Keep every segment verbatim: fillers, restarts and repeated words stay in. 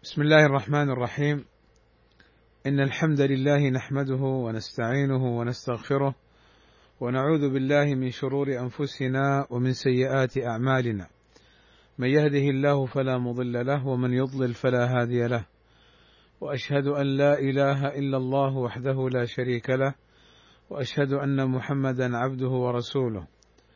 بسم الله الرحمن الرحيم. إن الحمد لله نحمده ونستعينه ونستغفره ونعوذ بالله من شرور أنفسنا ومن سيئات أعمالنا، من يهده الله فلا مضل له ومن يضلل فلا هادي له، وأشهد أن لا إله إلا الله وحده لا شريك له، وأشهد أن محمدا عبده ورسوله.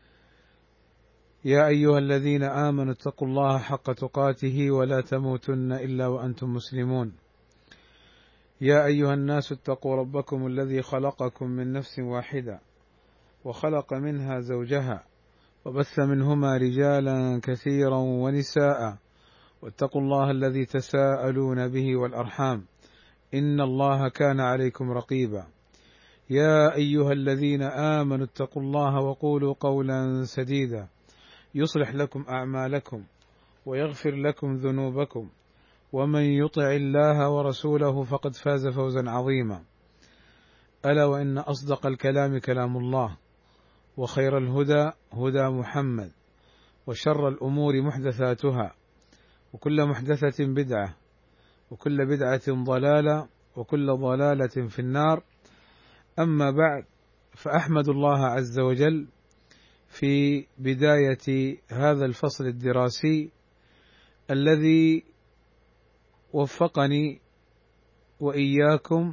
يا أيها الذين آمنوا اتقوا الله حق تقاته ولا تموتن إلا وأنتم مسلمون. يا أيها الناس اتقوا ربكم الذي خلقكم من نفس واحدة وخلق منها زوجها وبث منهما رجالا كثيرا ونساء، واتقوا الله الذي تساءلون به والأرحام إن الله كان عليكم رقيبا. يا أيها الذين آمنوا اتقوا الله وقولوا قولا سديدا يصلح لكم أعمالكم ويغفر لكم ذنوبكم، ومن يطع الله ورسوله فقد فاز فوزا عظيما. ألا وإن أصدق الكلام كلام الله، وخير الهدى هدى محمد، وشر الأمور محدثاتها، وكل محدثة بدعة، وكل بدعة ضلالة، وكل ضلالة في النار. أما بعد، فأحمد الله عز وجل في بداية هذا الفصل الدراسي الذي وفقني وإياكم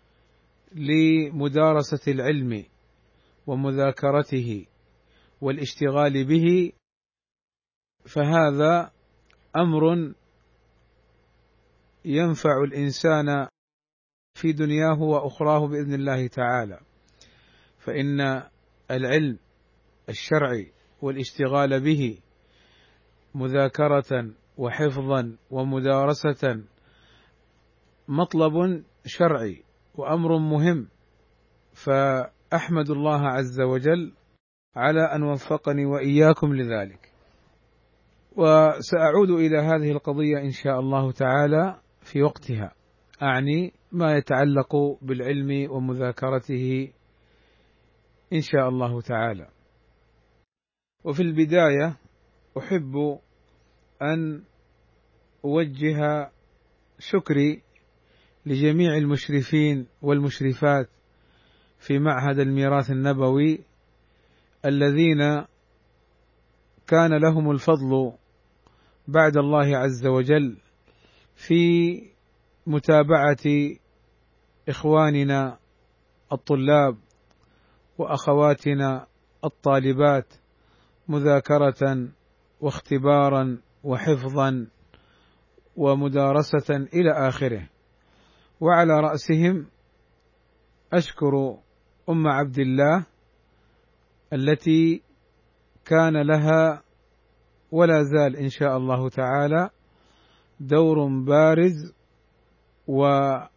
لمدارسة العلم ومذاكرته والاشتغال به، فهذا أمر ينفع الإنسان في دنياه وأخراه بإذن الله تعالى. فإن العلم الشرعي والاشتغال به مذاكرة وحفظا ومدارسة مطلب شرعي وأمر مهم، فأحمد الله عز وجل على أن وفقني وإياكم لذلك. وسأعود إلى هذه القضية إن شاء الله تعالى في وقتها، أعني ما يتعلق بالعلم ومذاكرته إن شاء الله تعالى. وفي البداية أحب أن أوجه شكري لجميع المشرفين والمشرفات في معهد الميراث النبوي الذين كان لهم الفضل بعد الله عز وجل في متابعة إخواننا الطلاب وأخواتنا الطالبات مذاكرة واختبارا وحفظا ومدارسة إلى آخره. وعلى رأسهم أشكر أم عبد الله التي كان لها ولا زال إن شاء الله تعالى دور بارز وحرص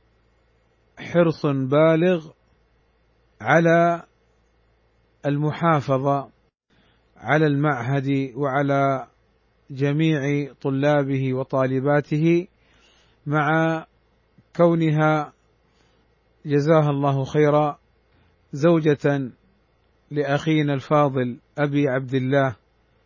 بالغ على المحافظة على المعهد وعلى جميع طلابه وطالباته، مع كونها جزاها الله خيرا زوجة لأخينا الفاضل أبي عبد الله،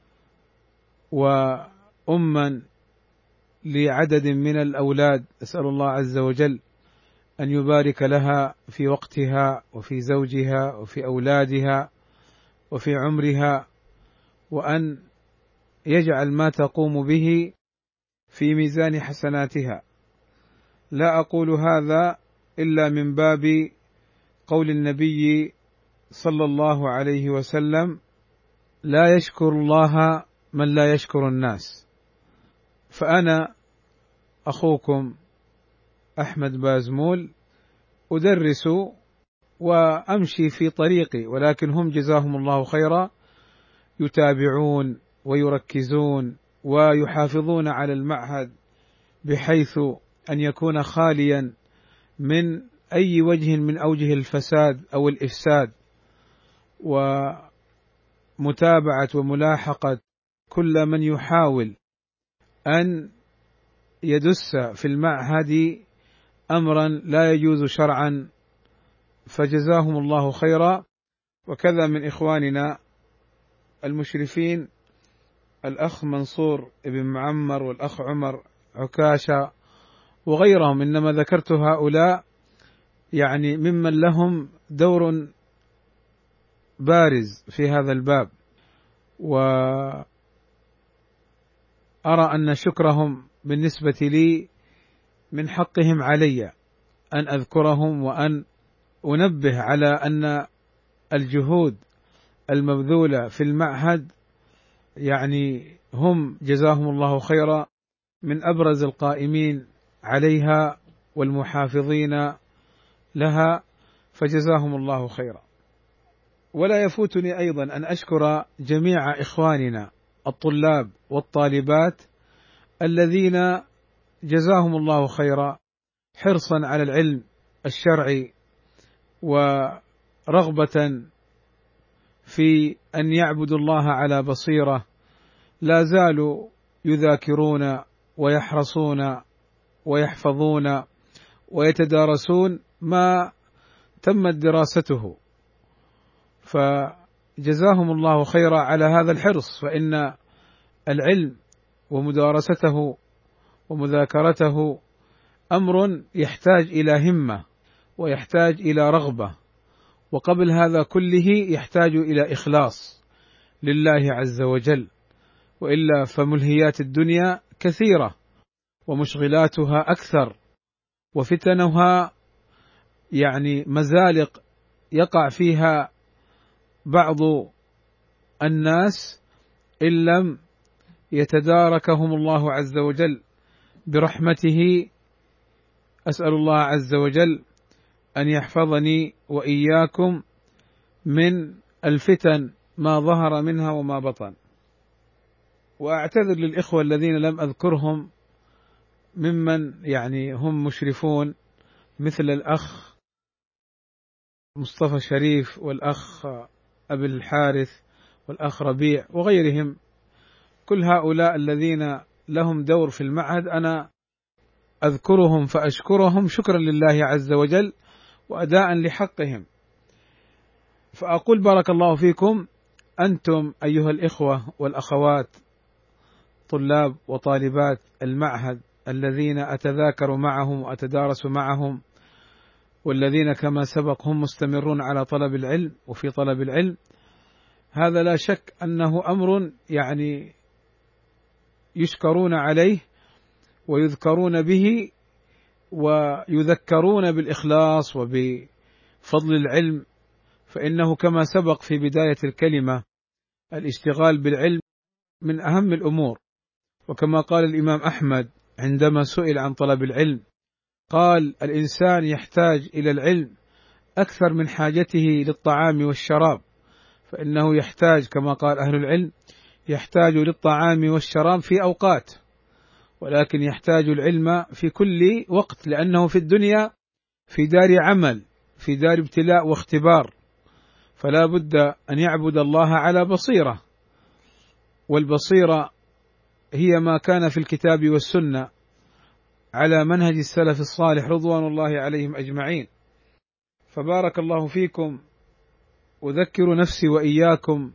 وأما لعدد من الأولاد. أسأل الله عز وجل أن يبارك لها في وقتها وفي زوجها وفي أولادها وفي عمرها، وأن يجعل ما تقوم به في ميزان حسناتها. لا أقول هذا إلا من باب قول النبي صلى الله عليه وسلم: لا يشكر الله من لا يشكر الناس. فأنا أخوكم أحمد بازمول أدرس وأمشي في طريقي، ولكن هم جزاهم الله خيرا يتابعون ويركزون ويحافظون على المعهد بحيث أن يكون خاليا من أي وجه من أوجه الفساد أو الإفساد، ومتابعة وملاحقة كل من يحاول أن يدس في المعهد أمرا لا يجوز شرعا، فجزاهم الله خيرا. وكذا من إخواننا المشرفين الأخ منصور ابن معمر والأخ عمر عكاشة وغيرهم، إنما ذكرت هؤلاء يعني ممن لهم دور بارز في هذا الباب، وأرى أن شكرهم بالنسبة لي من حقهم علي أن أذكرهم وأن أنبه على أن الجهود المبذولة في المعهد يعني هم جزاهم الله خيرا من أبرز القائمين عليها والمحافظين لها، فجزاهم الله خيرا. ولا يفوتني أيضا أن أشكر جميع إخواننا الطلاب والطالبات الذين جزاهم الله خيرا حرصا على العلم الشرعي ورغبة في أن يعبدوا الله على بصيرة، لا زالوا يذاكرون ويحرصون ويحفظون ويتدارسون ما تمت دراسته، فجزاهم الله خيرا على هذا الحرص، فإن العلم ومدارسته ومذاكرته أمر يحتاج إلى همة ويحتاج إلى رغبة، وقبل هذا كله يحتاج إلى إخلاص لله عز وجل، وإلا فملهيات الدنيا كثيرة ومشغلاتها أكثر وفتنها يعني مزالق يقع فيها بعض الناس إن لم يتداركهم الله عز وجل برحمته. أسأل الله عز وجل أن يحفظني وإياكم من الفتن ما ظهر منها وما بطن. وأعتذر للإخوة الذين لم أذكرهم ممن يعني هم مشرفون مثل الأخ مصطفى شريف والأخ أبي الحارث والأخ ربيع وغيرهم، كل هؤلاء الذين لهم دور في المعهد أنا أذكرهم فأشكرهم شكرا لله عز وجل وأداء لحقهم. فأقول بارك الله فيكم أنتم أيها الإخوة والأخوات طلاب وطالبات المعهد الذين أتذاكر معهم وأتدارس معهم، والذين كما سبق هم مستمرون على طلب العلم وفي طلب العلم. هذا لا شك أنه أمر يعني يشكرون عليه ويذكرون به ويذكرون بالإخلاص وبفضل العلم، فإنه كما سبق في بداية الكلمة الاشتغال بالعلم من أهم الأمور. وكما قال الإمام أحمد عندما سئل عن طلب العلم قال: الإنسان يحتاج إلى العلم أكثر من حاجته للطعام والشراب، فإنه يحتاج كما قال أهل العلم يحتاج للطعام والشراب في أوقات، ولكن يحتاج العلم في كل وقت، لأنه في الدنيا في دار عمل، في دار ابتلاء واختبار، فلا بد أن يعبد الله على بصيرة، والبصيرة هي ما كان في الكتاب والسنة على منهج السلف الصالح رضوان الله عليهم أجمعين. فبارك الله فيكم، أذكر نفسي وإياكم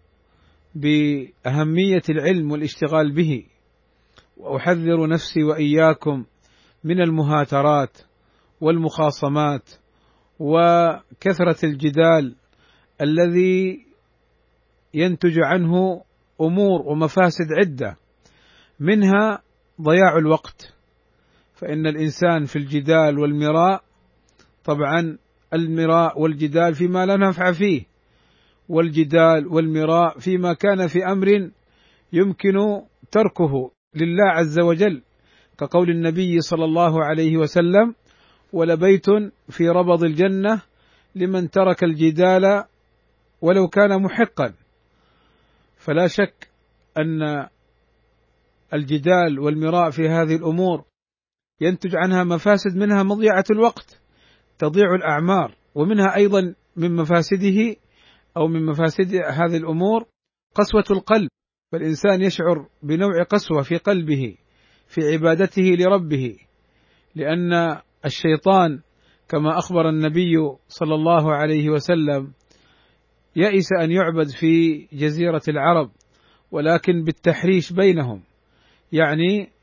بأهمية العلم والاشتغال به، وأحذر نفسي وإياكم من المهاترات والمخاصمات وكثرة الجدال الذي ينتج عنه أمور ومفاسد عدة، منها ضياع الوقت، فإن الإنسان في الجدال والمراء، طبعا المراء والجدال فيما لا نفع فيه، والجدال والمراء فيما كان في أمر يمكن تركه لله عز وجل، كقول النبي صلى الله عليه وسلم: ولبيت في ربض الجنة لمن ترك الجدال ولو كان محقا. فلا شك أن الجدال والمراء في هذه الأمور ينتج عنها مفاسد، منها مضيعة الوقت، تضيع الأعمار، ومنها أيضا من مفاسده أو من مفاسد هذه الأمور قسوة القلب، فالإنسان يشعر بنوع قسوة في قلبه في عبادته لربه، لأن الشيطان كما أخبر النبي صلى الله عليه وسلم يئس أن يعبد في جزيرة العرب، ولكن بالتحريش بينهم، يعني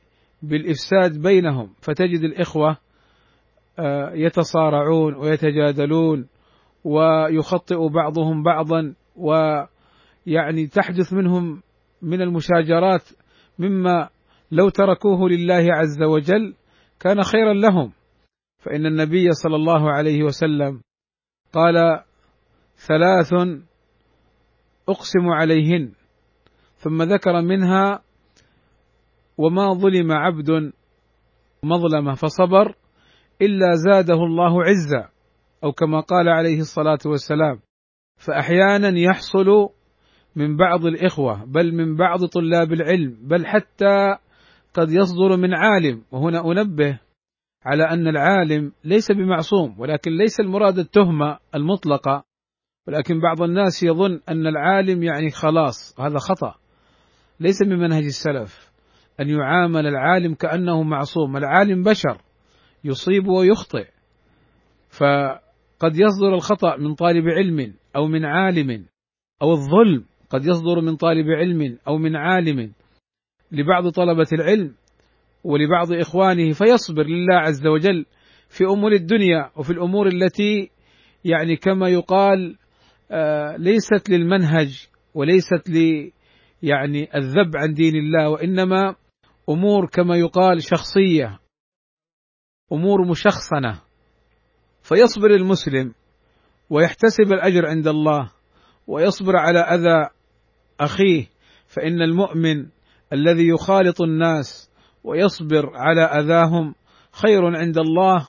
بالإفساد بينهم، فتجد الإخوة يتصارعون ويتجادلون ويخطئ بعضهم بعضا، ويعني تحدث منهم من المشاجرات مما لو تركوه لله عز وجل كان خيرا لهم. فإن النبي صلى الله عليه وسلم قال: ثلاث أقسم عليهن، ثم ذكر منها: وما ظلم عبد مظلمة فصبر إلا زاده الله عزا، أو كما قال عليه الصلاة والسلام. فأحيانا يحصل من بعض الإخوة، بل من بعض طلاب العلم، بل حتى قد يصدر من عالم، وهنا أنبه على أن العالم ليس بمعصوم، ولكن ليس المراد التهمة المطلقة، ولكن بعض الناس يظن أن العالم يعني خلاص، هذا خطأ، ليس من منهج السلف أن يعامل العالم كأنه معصوم. العالم بشر يصيب ويخطئ، فقد يصدر الخطأ من طالب علم أو من عالم، أو الظلم قد يصدر من طالب علم أو من عالم لبعض طلبة العلم ولبعض إخوانه، فيصبر لله عز وجل في أمور الدنيا وفي الأمور التي يعني كما يقال آه ليست للمنهج وليست ل يعني الذب عن دين الله، وإنما أمور كما يقال شخصية، أمور مشخصنة. فيصبر المسلم ويحتسب الأجر عند الله ويصبر على أذى أخيه، فإن المؤمن الذي يخالط الناس ويصبر على أذاهم خير عند الله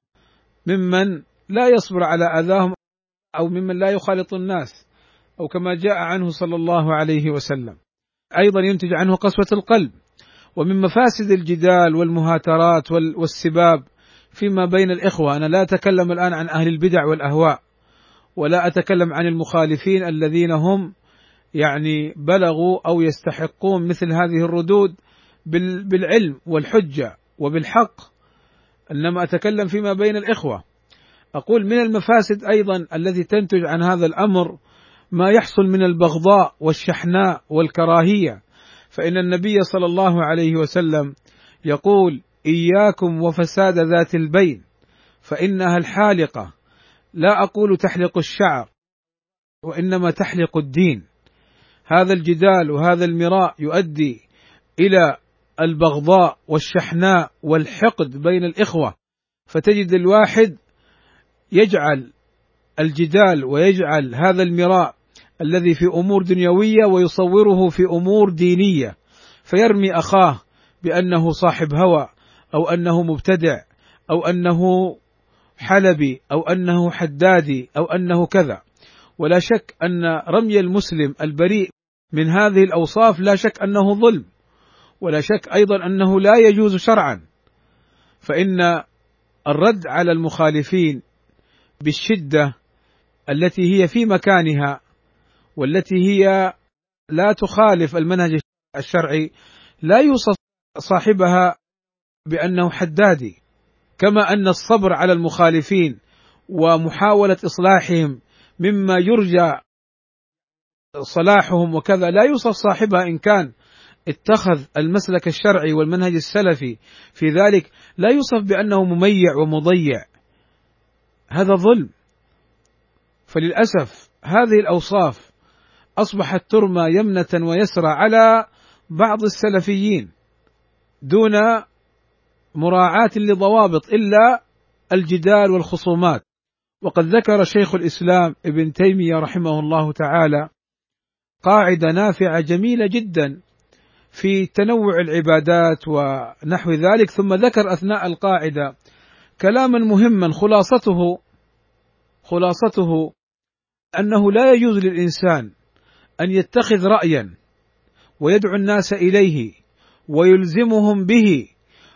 ممن لا يصبر على أذاهم، أو ممن لا يخالط الناس، أو كما جاء عنه صلى الله عليه وسلم. أيضا ينتج عنه قسوة القلب. ومن مفاسد الجدال والمهاترات والسباب فيما بين الإخوة، أنا لا أتكلم الآن عن أهل البدع والأهواء، ولا أتكلم عن المخالفين الذين هم يعني بلغوا أو يستحقون مثل هذه الردود بالعلم والحجة وبالحق، إنما أتكلم فيما بين الإخوة. أقول من المفاسد أيضا التي تنتج عن هذا الأمر ما يحصل من البغضاء والشحناء والكراهية. فإن النبي صلى الله عليه وسلم يقول: إياكم وفساد ذات البين فإنها الحالقة، لا أقول تحلق الشعر وإنما تحلق الدين. هذا الجدال وهذا المراء يؤدي إلى البغضاء والشحناء والحقد بين الإخوة، فتجد الواحد يجعل الجدال ويجعل هذا المراء الذي في أمور دنيوية ويصوره في أمور دينية، فيرمي أخاه بأنه صاحب هوى، أو أنه مبتدع، أو أنه حلبي، أو أنه حدادي، أو أنه كذا. ولا شك أن رمي المسلم البريء من هذه الأوصاف لا شك أنه ظلم، ولا شك أيضا أنه لا يجوز شرعا. فإن الرد على المخالفين بالشدة التي هي في مكانها والتي هي لا تخالف المنهج الشرعي لا يوصف صاحبها بأنه حدادي، كما أن الصبر على المخالفين ومحاولة إصلاحهم مما يرجى صلاحهم وكذا لا يوصف صاحبها إن كان اتخذ المسلك الشرعي والمنهج السلفي في ذلك، لا يوصف بأنه مميع ومضيع، هذا ظلم. فللأسف هذه الأوصاف أصبحت ترمى يمنة ويسرى على بعض السلفيين دون مراعاة لضوابط إلا الجدال والخصومات. وقد ذكر شيخ الإسلام ابن تيمية رحمه الله تعالى قاعدة نافعة جميلة جدا في تنوع العبادات ونحو ذلك، ثم ذكر أثناء القاعدة كلاما مهما خلاصته خلاصته أنه لا يجوز للإنسان أن يتخذ رأيا ويدعو الناس إليه ويلزمهم به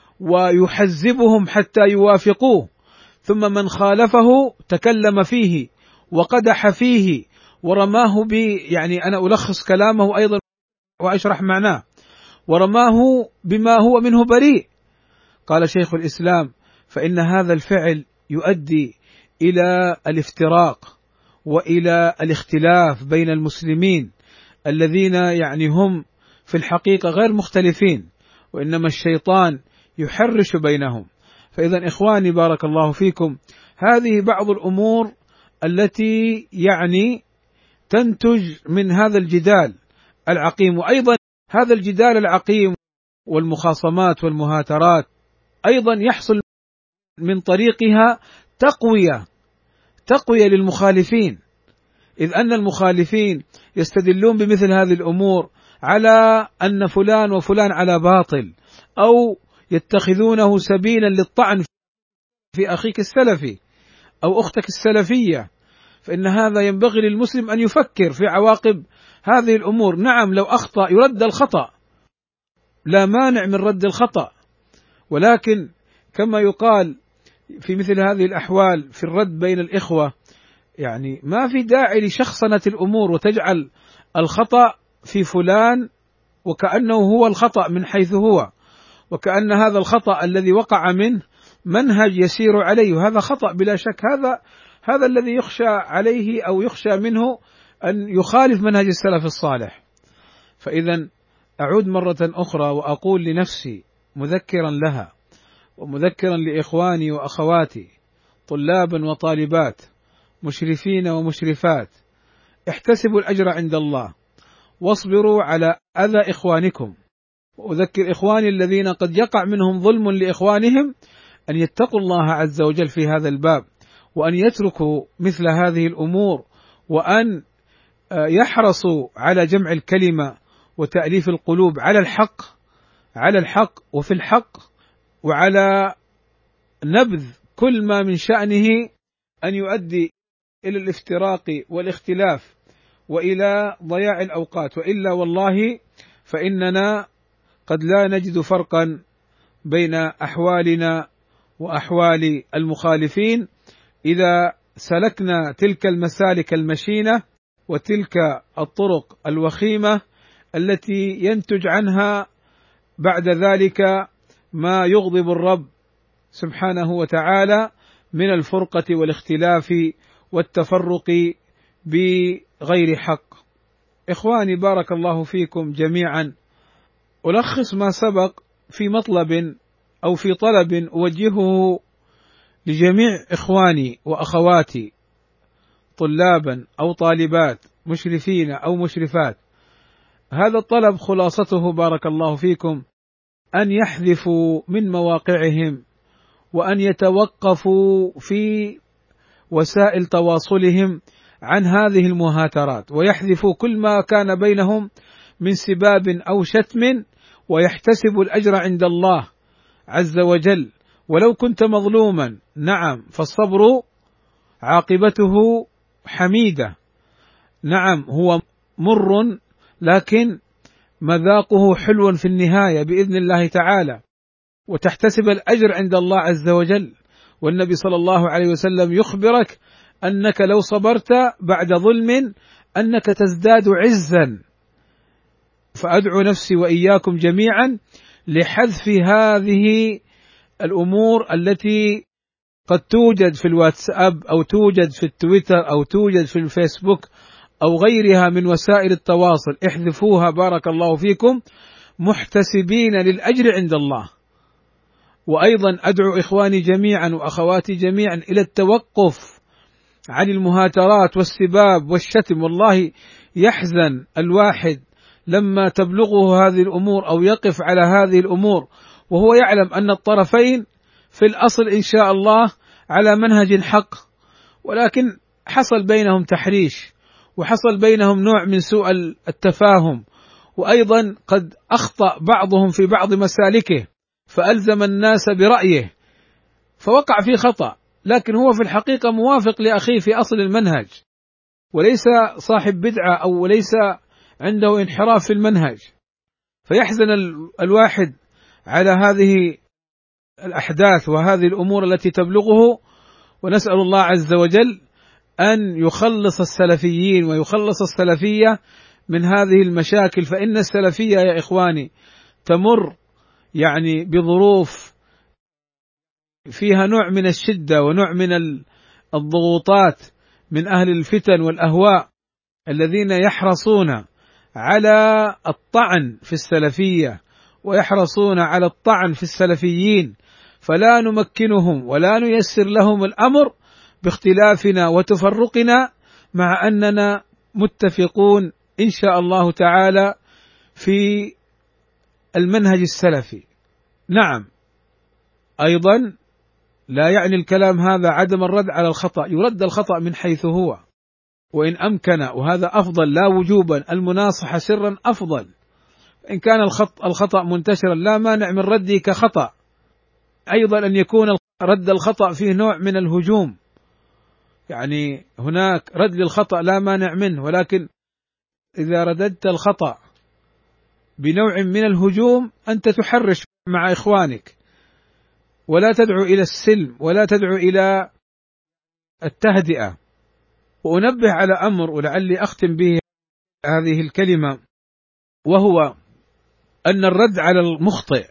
ويحزبهم حتى يوافقوه، ثم من خالفه تكلم فيه وقدح فيه ورماه ب يعني أنا ألخص كلامه أيضا وأشرح معناه، ورماه بما هو منه بريء. قال شيخ الإسلام: فإن هذا الفعل يؤدي إلى الافتراق وإلى الاختلاف بين المسلمين الذين يعني هم في الحقيقة غير مختلفين، وإنما الشيطان يحرش بينهم. فإذا إخواني بارك الله فيكم، هذه بعض الأمور التي يعني تنتج من هذا الجدال العقيم. وأيضا هذا الجدال العقيم والمخاصمات والمهاترات أيضا يحصل من طريقها تقوية تقوية للمخالفين، إذ أن المخالفين يستدلون بمثل هذه الأمور على أن فلان وفلان على باطل، أو يتخذونه سبيلا للطعن في أخيك السلفي أو أختك السلفية. فإن هذا ينبغي للمسلم أن يفكر في عواقب هذه الأمور. نعم لو أخطأ يرد الخطأ، لا مانع من رد الخطأ، ولكن كما يقال في مثل هذه الأحوال في الرد بين الإخوة، يعني ما في داعي لشخصنة الأمور وتجعل الخطأ في فلان وكأنه هو الخطأ من حيث هو، وكأن هذا الخطأ الذي وقع منه منهج يسير عليه، وهذا خطأ بلا شك. هذا هذا الذي يخشى عليه أو يخشى منه أن يخالف منهج السلف الصالح. فإذا أعود مرة أخرى وأقول لنفسي مذكرا لها ومذكرا لإخواني وأخواتي طلابا وطالبات مشرفين ومشرفات، احتسبوا الأجر عند الله واصبروا على أذى إخوانكم. وأذكر إخواني الذين قد يقع منهم ظلم لإخوانهم أن يتقوا الله عز وجل في هذا الباب، وأن يتركوا مثل هذه الأمور، وأن يحرصوا على جمع الكلمة وتأليف القلوب على الحق على الحق وفي الحق، وعلى نبذ كل ما من شأنه أن يؤدي إلى الافتراق والاختلاف وإلى ضياع الأوقات. وإلا والله فإننا قد لا نجد فرقا بين أحوالنا وأحوال المخالفين إذا سلكنا تلك المسالك المشينة وتلك الطرق الوخيمة التي ينتج عنها بعد ذلك ما يغضب الرب سبحانه وتعالى من الفرقة والاختلاف والتفرق بغير حق. إخواني بارك الله فيكم جميعا، ألخص ما سبق في مطلب أو في طلب أوجهه لجميع إخواني وأخواتي طلابا أو طالبات مشرفين أو مشرفات. هذا الطلب خلاصته بارك الله فيكم أن يحذفوا من مواقعهم، وأن يتوقفوا في وسائل تواصلهم عن هذه المهاترات، ويحذفوا كل ما كان بينهم من سباب أو شتم، ويحتسبوا الأجر عند الله عز وجل. ولو كنت مظلوما نعم فالصبر عاقبته حميدة، نعم هو مر لكن مذاقه حلو في النهاية بإذن الله تعالى، وتحتسب الأجر عند الله عز وجل. والنبي صلى الله عليه وسلم يخبرك أنك لو صبرت بعد ظلم أنك تزداد عزا. فأدعو نفسي وإياكم جميعا لحذف هذه الأمور التي قد توجد في الواتساب أو توجد في التويتر أو توجد في الفيسبوك أو غيرها من وسائل التواصل. احذفوها بارك الله فيكم محتسبين للأجر عند الله. وأيضا أدعو إخواني جميعا وأخواتي جميعا إلى التوقف عن المهاترات والسباب والشتم. والله يحزن الواحد لما تبلغه هذه الأمور أو يقف على هذه الأمور وهو يعلم أن الطرفين في الأصل إن شاء الله على منهج حق، ولكن حصل بينهم تحريش وحصل بينهم نوع من سوء التفاهم، وأيضا قد أخطأ بعضهم في بعض مسالكه فألزم الناس برأيه فوقع في خطأ، لكن هو في الحقيقة موافق لأخيه في أصل المنهج، وليس صاحب بدعة أو ليس عنده انحراف في المنهج. فيحزن الواحد على هذه الأحداث وهذه الأمور التي تبلغه، ونسأل الله عز وجل أن يخلص السلفيين ويخلص السلفية من هذه المشاكل. فإن السلفية يا إخواني تمر يعني بظروف فيها نوع من الشدة ونوع من الضغوطات من أهل الفتن والأهواء الذين يحرصون على الطعن في السلفية ويحرصون على الطعن في السلفيين، فلا نمكنهم ولا نيسر لهم الأمر باختلافنا وتفرقنا، مع أننا متفقون إن شاء الله تعالى في المنهج السلفي. نعم، أيضا لا يعني الكلام هذا عدم الرد على الخطأ، يرد الخطأ من حيث هو وإن أمكن، وهذا أفضل لا وجوبا، المناصحة سرا أفضل. إن كان الخطأ منتشرا لا مانع من رده كخطأ. أيضا أن يكون رد الخطأ فيه نوع من الهجوم، يعني هناك رد للخطأ لا مانع منه، ولكن إذا رددت الخطأ بنوع من الهجوم أنت تحرش مع إخوانك، ولا تدعو إلى السلم ولا تدعو إلى التهدئة. وأنبه على أمر ولعلي أختم به هذه الكلمة، وهو أن الرد على المخطئ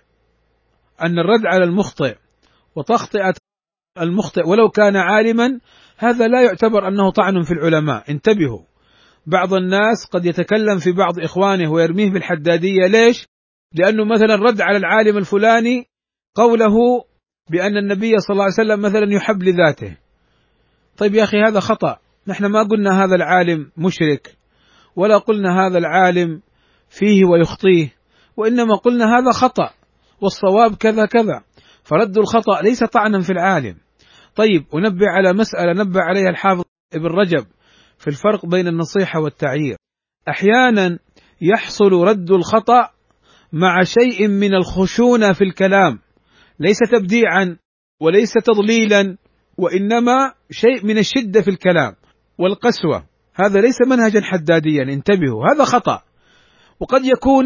أن الرد على المخطئ وتخطئة المخطئ ولو كان عالما، هذا لا يعتبر أنه طعن في العلماء. انتبهوا، بعض الناس قد يتكلم في بعض إخوانه ويرميه بالحدادية. ليش؟ لأنه مثلا رد على العالم الفلاني قوله بأن النبي صلى الله عليه وسلم مثلا يحب لذاته. طيب يا أخي، هذا خطأ. نحن ما قلنا هذا العالم مشرك، ولا قلنا هذا العالم فيه ويخطيه، وإنما قلنا هذا خطأ والصواب كذا كذا، فرد الخطأ ليس طعنا في العالم. طيب، أنبه على مسألة نبه عليها الحافظ ابن رجب في الفرق بين النصيحة والتعيير. أحيانا يحصل رد الخطأ مع شيء من الخشونة في الكلام، ليس تبديعا وليس تضليلا، وإنما شيء من الشدة في الكلام والقسوة. هذا ليس منهجا حداديا، انتبهوا، هذا خطأ، وقد يكون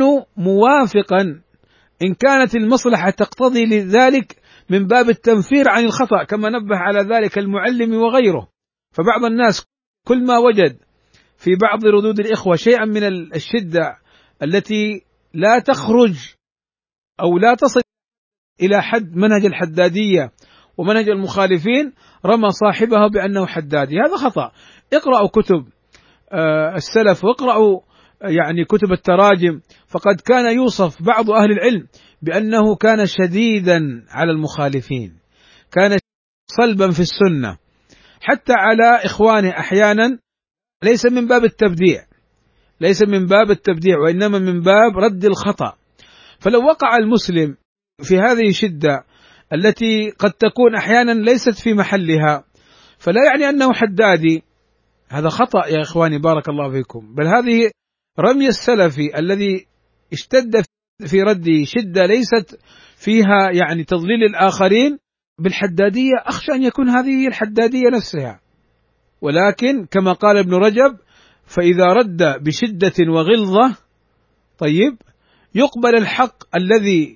موافقا إن كانت المصلحة تقتضي لذلك من باب التنفير عن الخطأ، كما نبه على ذلك المعلم وغيره. فبعض الناس كل ما وجد في بعض ردود الإخوة شيئا من الشدة التي لا تخرج أو لا تصل إلى حد منهج الحدادية ومنهج المخالفين، رمى صاحبه بأنه حدادي. هذا خطأ. اقرأوا كتب السلف واقرأوا يعني كتب التراجم، فقد كان يوصف بعض أهل العلم بأنه كان شديدا على المخالفين، كان صلبا في السنة حتى على إخوانه أحيانا، ليس من باب التبديع ليس من باب التبديع وإنما من باب رد الخطأ. فلو وقع المسلم في هذه الشدة التي قد تكون أحيانا ليست في محلها، فلا يعني أنه حدادي. هذا خطأ يا إخواني، بارك الله فيكم. بل هذه رمي السلفي الذي اشتد في رده شدة ليست فيها يعني تضليل الآخرين بالحدادية، أخشى أن يكون هذه الحدادية نفسها. ولكن كما قال ابن رجب: فإذا رد بشدة وغلظة، طيب، يقبل الحق الذي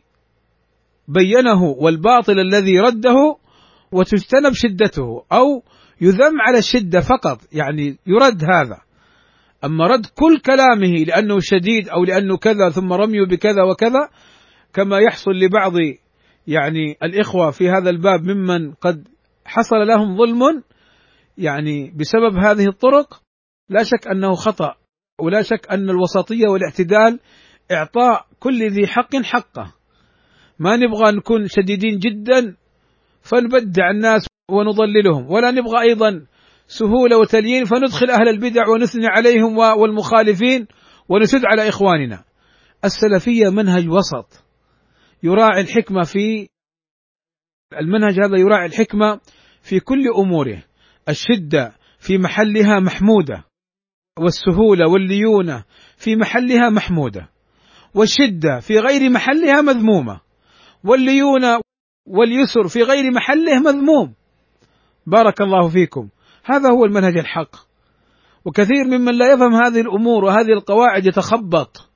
بينه والباطل الذي رده وتجتنب شدته، أو يذم على الشدة فقط، يعني يرد هذا. أما رد كل كلامه لأنه شديد أو لأنه كذا ثم رميه بكذا وكذا، كما يحصل لبعض يعني الإخوة في هذا الباب ممن قد حصل لهم ظلم يعني بسبب هذه الطرق، لا شك أنه خطأ، ولا شك أن الوسطية والاعتدال إعطاء كل ذي حق حقه. ما نبغى نكون شديدين جدا فنبدع الناس ونضللهم، ولا نبغى أيضا سهولة وتليين فندخل أهل البدع ونثني عليهم والمخالفين ونسد على إخواننا. السلفية منهج وسط يراعي الحكمة في المنهج هذا، يراعي الحكمة في كل أموره. الشدة في محلها محمودة، والسهولة والليونة في محلها محمودة، والشدة في غير محلها مذمومة، والليونة واليسر في غير محله مذموم. بارك الله فيكم. هذا هو المنهج الحق. وكثير ممن لا يفهم هذه الأمور وهذه القواعد يتخبط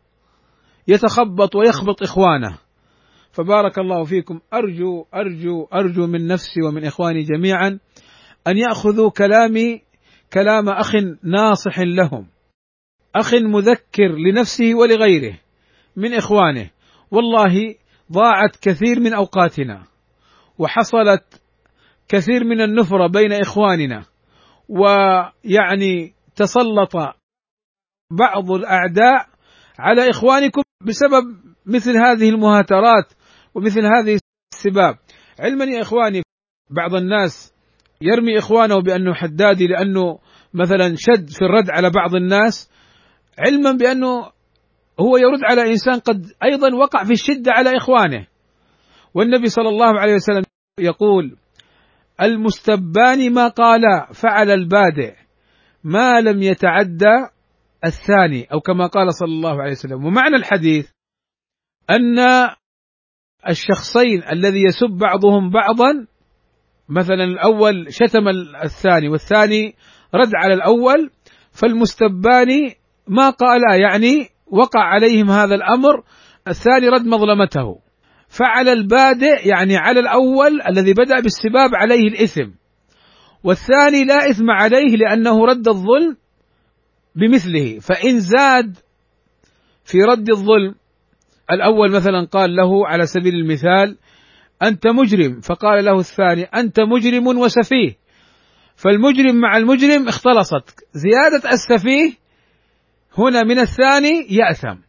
يتخبط ويخبط إخوانه. فبارك الله فيكم. أرجو أرجو أرجو من نفسي ومن إخواني جميعا أن يأخذوا كلامي كلام أخ ناصح لهم، أخ مذكر لنفسه ولغيره من إخوانه. والله ضاعت كثير من أوقاتنا، وحصلت كثير من النفرة بين إخواننا، ويعني تسلط بعض الأعداء على إخوانكم بسبب مثل هذه المهاترات ومثل هذه السباب. علما يا إخواني بعض الناس يرمي إخوانه بأنه حدادي لأنه مثلا شد في الرد على بعض الناس، علما بأنه هو يرد على إنسان قد أيضا وقع في الشدة على إخوانه. والنبي صلى الله عليه وسلم يقول: المستبان ما قالا فعل البادئ ما لم يتعدى الثاني، أو كما قال صلى الله عليه وسلم. ومعنى الحديث أن الشخصين الذي يسب بعضهم بعضا، مثلا الأول شتم الثاني والثاني رد على الأول، فالمستبان ما قالا يعني وقع عليهم هذا الأمر، الثاني رد مظلمته. فعل البادئ يعني على الأول الذي بدأ بالسباب عليه الإثم، والثاني لا إثم عليه لأنه رد الظلم بمثله. فإن زاد في رد الظلم، الأول مثلا قال له على سبيل المثال: أنت مجرم، فقال له الثاني: أنت مجرم وسفيه، فالمجرم مع المجرم اختلصت، زيادة السفيه هنا من الثاني يأثم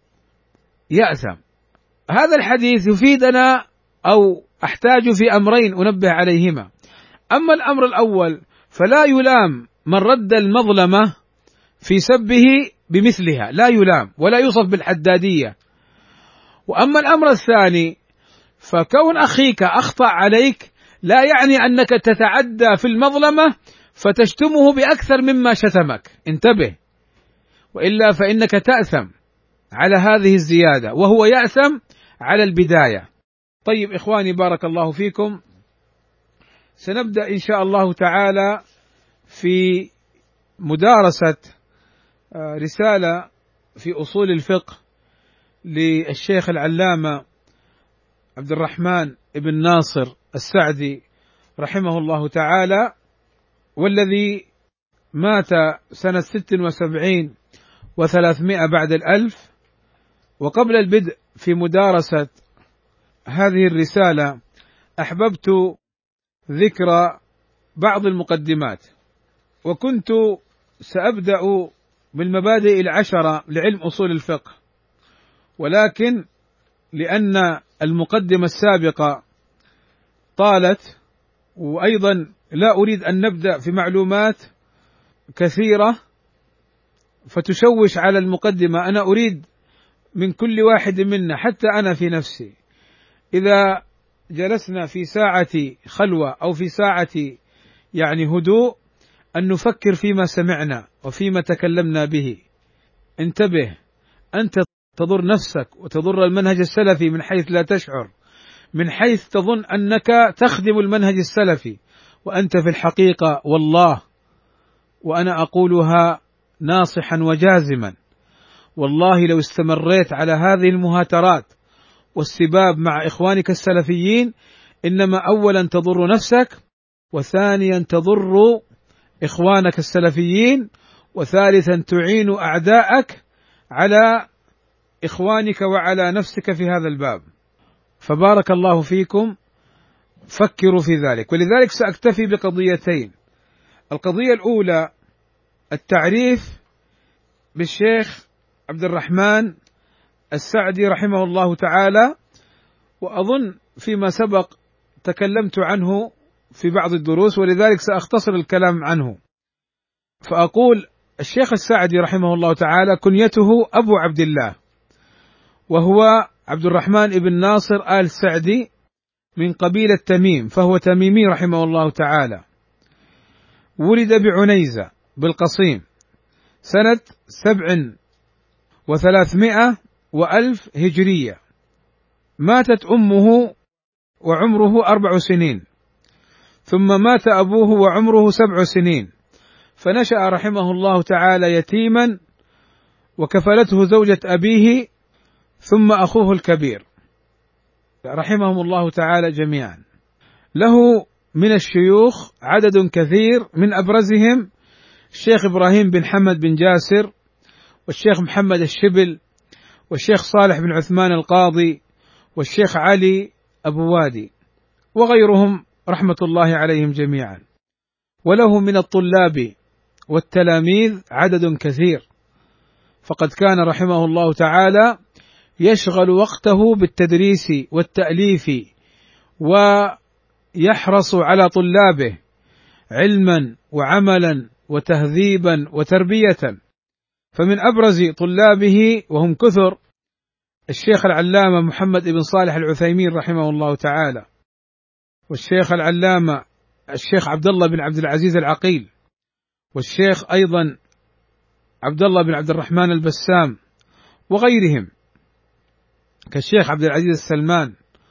يأثم. هذا الحديث يفيدنا أو أحتاج في أمرين أنبه عليهما. أما الأمر الأول فلا يلام من رد المظلمة في سبه بمثلها، لا يلام ولا يوصف بالحدادية. وأما الأمر الثاني فكون أخيك أخطأ عليك لا يعني أنك تتعدى في المظلمة فتشتمه بأكثر مما شتمك، انتبه، وإلا فإنك تأثم على هذه الزيادة وهو يأثم على البداية. طيب إخواني بارك الله فيكم، سنبدأ إن شاء الله تعالى في مدارسة رسالة في أصول الفقه للشيخ العلامة عبد الرحمن بن ناصر السعدي رحمه الله تعالى، والذي مات سنة ست وسبعين وثلاثمائة بعد الألف. وقبل البدء في مدارسة هذه الرسالة أحببت ذكر بعض المقدمات، وكنت سأبدأ بالمبادئ العشرة لعلم أصول الفقه، ولكن لأن المقدمة السابقة طالت، وأيضا لا أريد أن نبدأ في معلومات كثيرة فتشوش على المقدمة. أنا أريد من كل واحد منا، حتى أنا في نفسي، إذا جلسنا في ساعة خلوة أو في ساعة يعني هدوء أن نفكر فيما سمعنا وفيما تكلمنا به. انتبه، أنت تضر نفسك وتضر المنهج السلفي من حيث لا تشعر، من حيث تظن أنك تخدم المنهج السلفي، وأنت في الحقيقة والله، وأنا أقولها ناصحا وجازما، والله لو استمريت على هذه المهاترات والسباب مع إخوانك السلفيين إنما أولا تضر نفسك، وثانيا تضر إخوانك السلفيين، وثالثا تعين أعداءك على إخوانك وعلى نفسك في هذا الباب. فبارك الله فيكم، فكروا في ذلك. ولذلك سأكتفي بقضيتين. القضية الأولى التعريف بالشيخ عبد الرحمن السعدي رحمه الله تعالى، وأظن فيما سبق تكلمت عنه في بعض الدروس، ولذلك سأختصر الكلام عنه. فأقول الشيخ السعدي رحمه الله تعالى كنيته أبو عبد الله، وهو عبد الرحمن بن ناصر آل سعدي من قبيلة تميم، فهو تميمي رحمه الله تعالى. ولد بعنيزة بالقصيم سنة سبع وثلاثمائة وألف هجرية. ماتت أمه وعمره أربع سنين، ثم مات أبوه وعمره سبع سنين، فنشأ رحمه الله تعالى يتيما، وكفلته زوجة أبيه ثم أخوه الكبير رحمهم الله تعالى جميعا. له من الشيوخ عدد كثير، من أبرزهم الشيخ إبراهيم بن حمد بن جاسر، والشيخ محمد الشبل، والشيخ صالح بن عثمان القاضي، والشيخ علي أبو وادي، وغيرهم رحمة الله عليهم جميعا. وله من الطلاب والتلاميذ عدد كثير، فقد كان رحمه الله تعالى يشغل وقته بالتدريس والتأليف، ويحرص على طلابه علما وعملا وتهذيبا وتربية. فمن أبرز طلابه وهم كثر الشيخ العلامة محمد بن صالح العثيمين رحمه الله تعالى، والشيخ العلامة الشيخ عبد الله بن عبد العزيز العقيل، والشيخ أيضا عبد الله بن عبد الرحمن البسام، وغيرهم كالشيخ عبد العزيز السلمان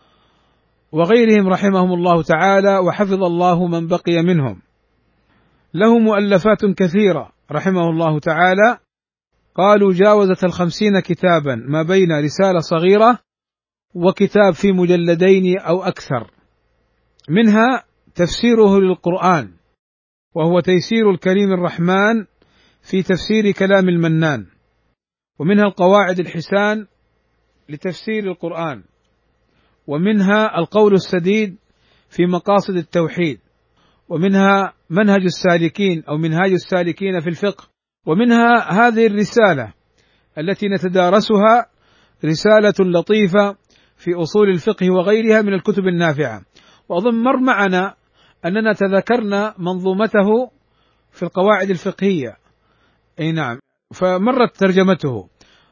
وغيرهم رحمهم الله تعالى وحفظ الله من بقي منهم. له مؤلفات كثيرة رحمه الله تعالى، قالوا جاوزت الخمسين كتابا، ما بين رسالة صغيرة وكتاب في مجلدين أو أكثر. منها تفسيره للقرآن، وهو تيسير الكريم الرحمن في تفسير كلام المنان، ومنها القواعد الحسان لتفسير القرآن، ومنها القول السديد في مقاصد التوحيد، ومنها منهج السالكين أو منهاج السالكين في الفقه، ومنها هذه الرسالة التي نتدارسها، رسالة لطيفة في أصول الفقه وغيرها من الكتب النافعة. وأظن مر معنا أننا تذكرنا منظومته في القواعد الفقهية، أي نعم، فمرت ترجمته،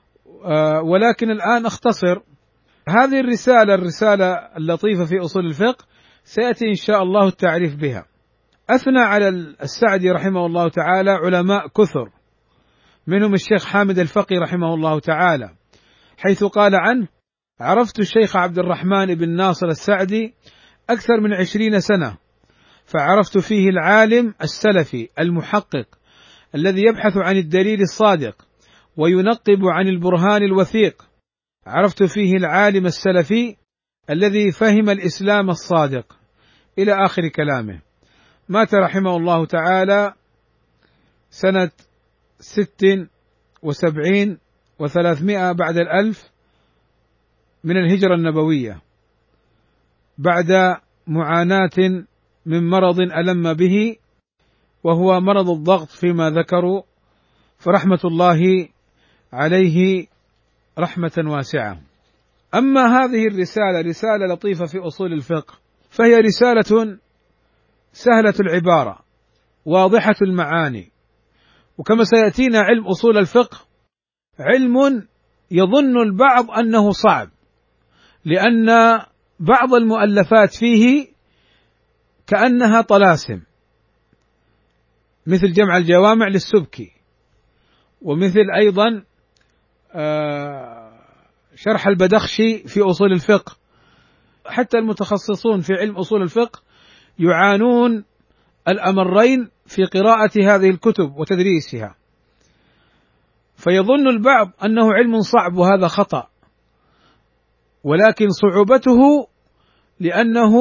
ولكن الآن أختصر هذه الرسالة الرسالة اللطيفة في أصول الفقه، سيأتي إن شاء الله التعريف بها. أثنى على السعدي رحمه الله تعالى علماء كثر، منهم الشيخ حامد الفقي رحمه الله تعالى، حيث قال عنه: عرفت الشيخ عبد الرحمن بن ناصر السعدي أكثر من عشرين سنة، فعرفت فيه العالم السلفي المحقق الذي يبحث عن الدليل الصادق وينقب عن البرهان الوثيق، عرفت فيه العالم السلفي الذي فهم الإسلام الصادق، إلى آخر كلامه. مات رحمه الله تعالى سنة ست وسبعين وثلاثمائة بعد الألف من الهجرة النبوية، بعد معاناة من مرض ألم به، وهو مرض الضغط فيما ذكروا، فرحمة الله عليه رحمة واسعة. أما هذه الرسالة رسالة لطيفة في أصول الفقه، فهي رسالة سهلة العبارة واضحة المعاني. وكما سيأتينا، علم أصول الفقه علم يظن البعض أنه صعب، لأن بعض المؤلفات فيه كأنها طلاسم، مثل جمع الجوامع للسبكي، ومثل أيضا شرح البدخشي في أصول الفقه. حتى المتخصصون في علم أصول الفقه يعانون الأمرين في قراءة هذه الكتب وتدريسها، فيظن البعض أنه علم صعب، وهذا خطأ، ولكن صعوبته لأنه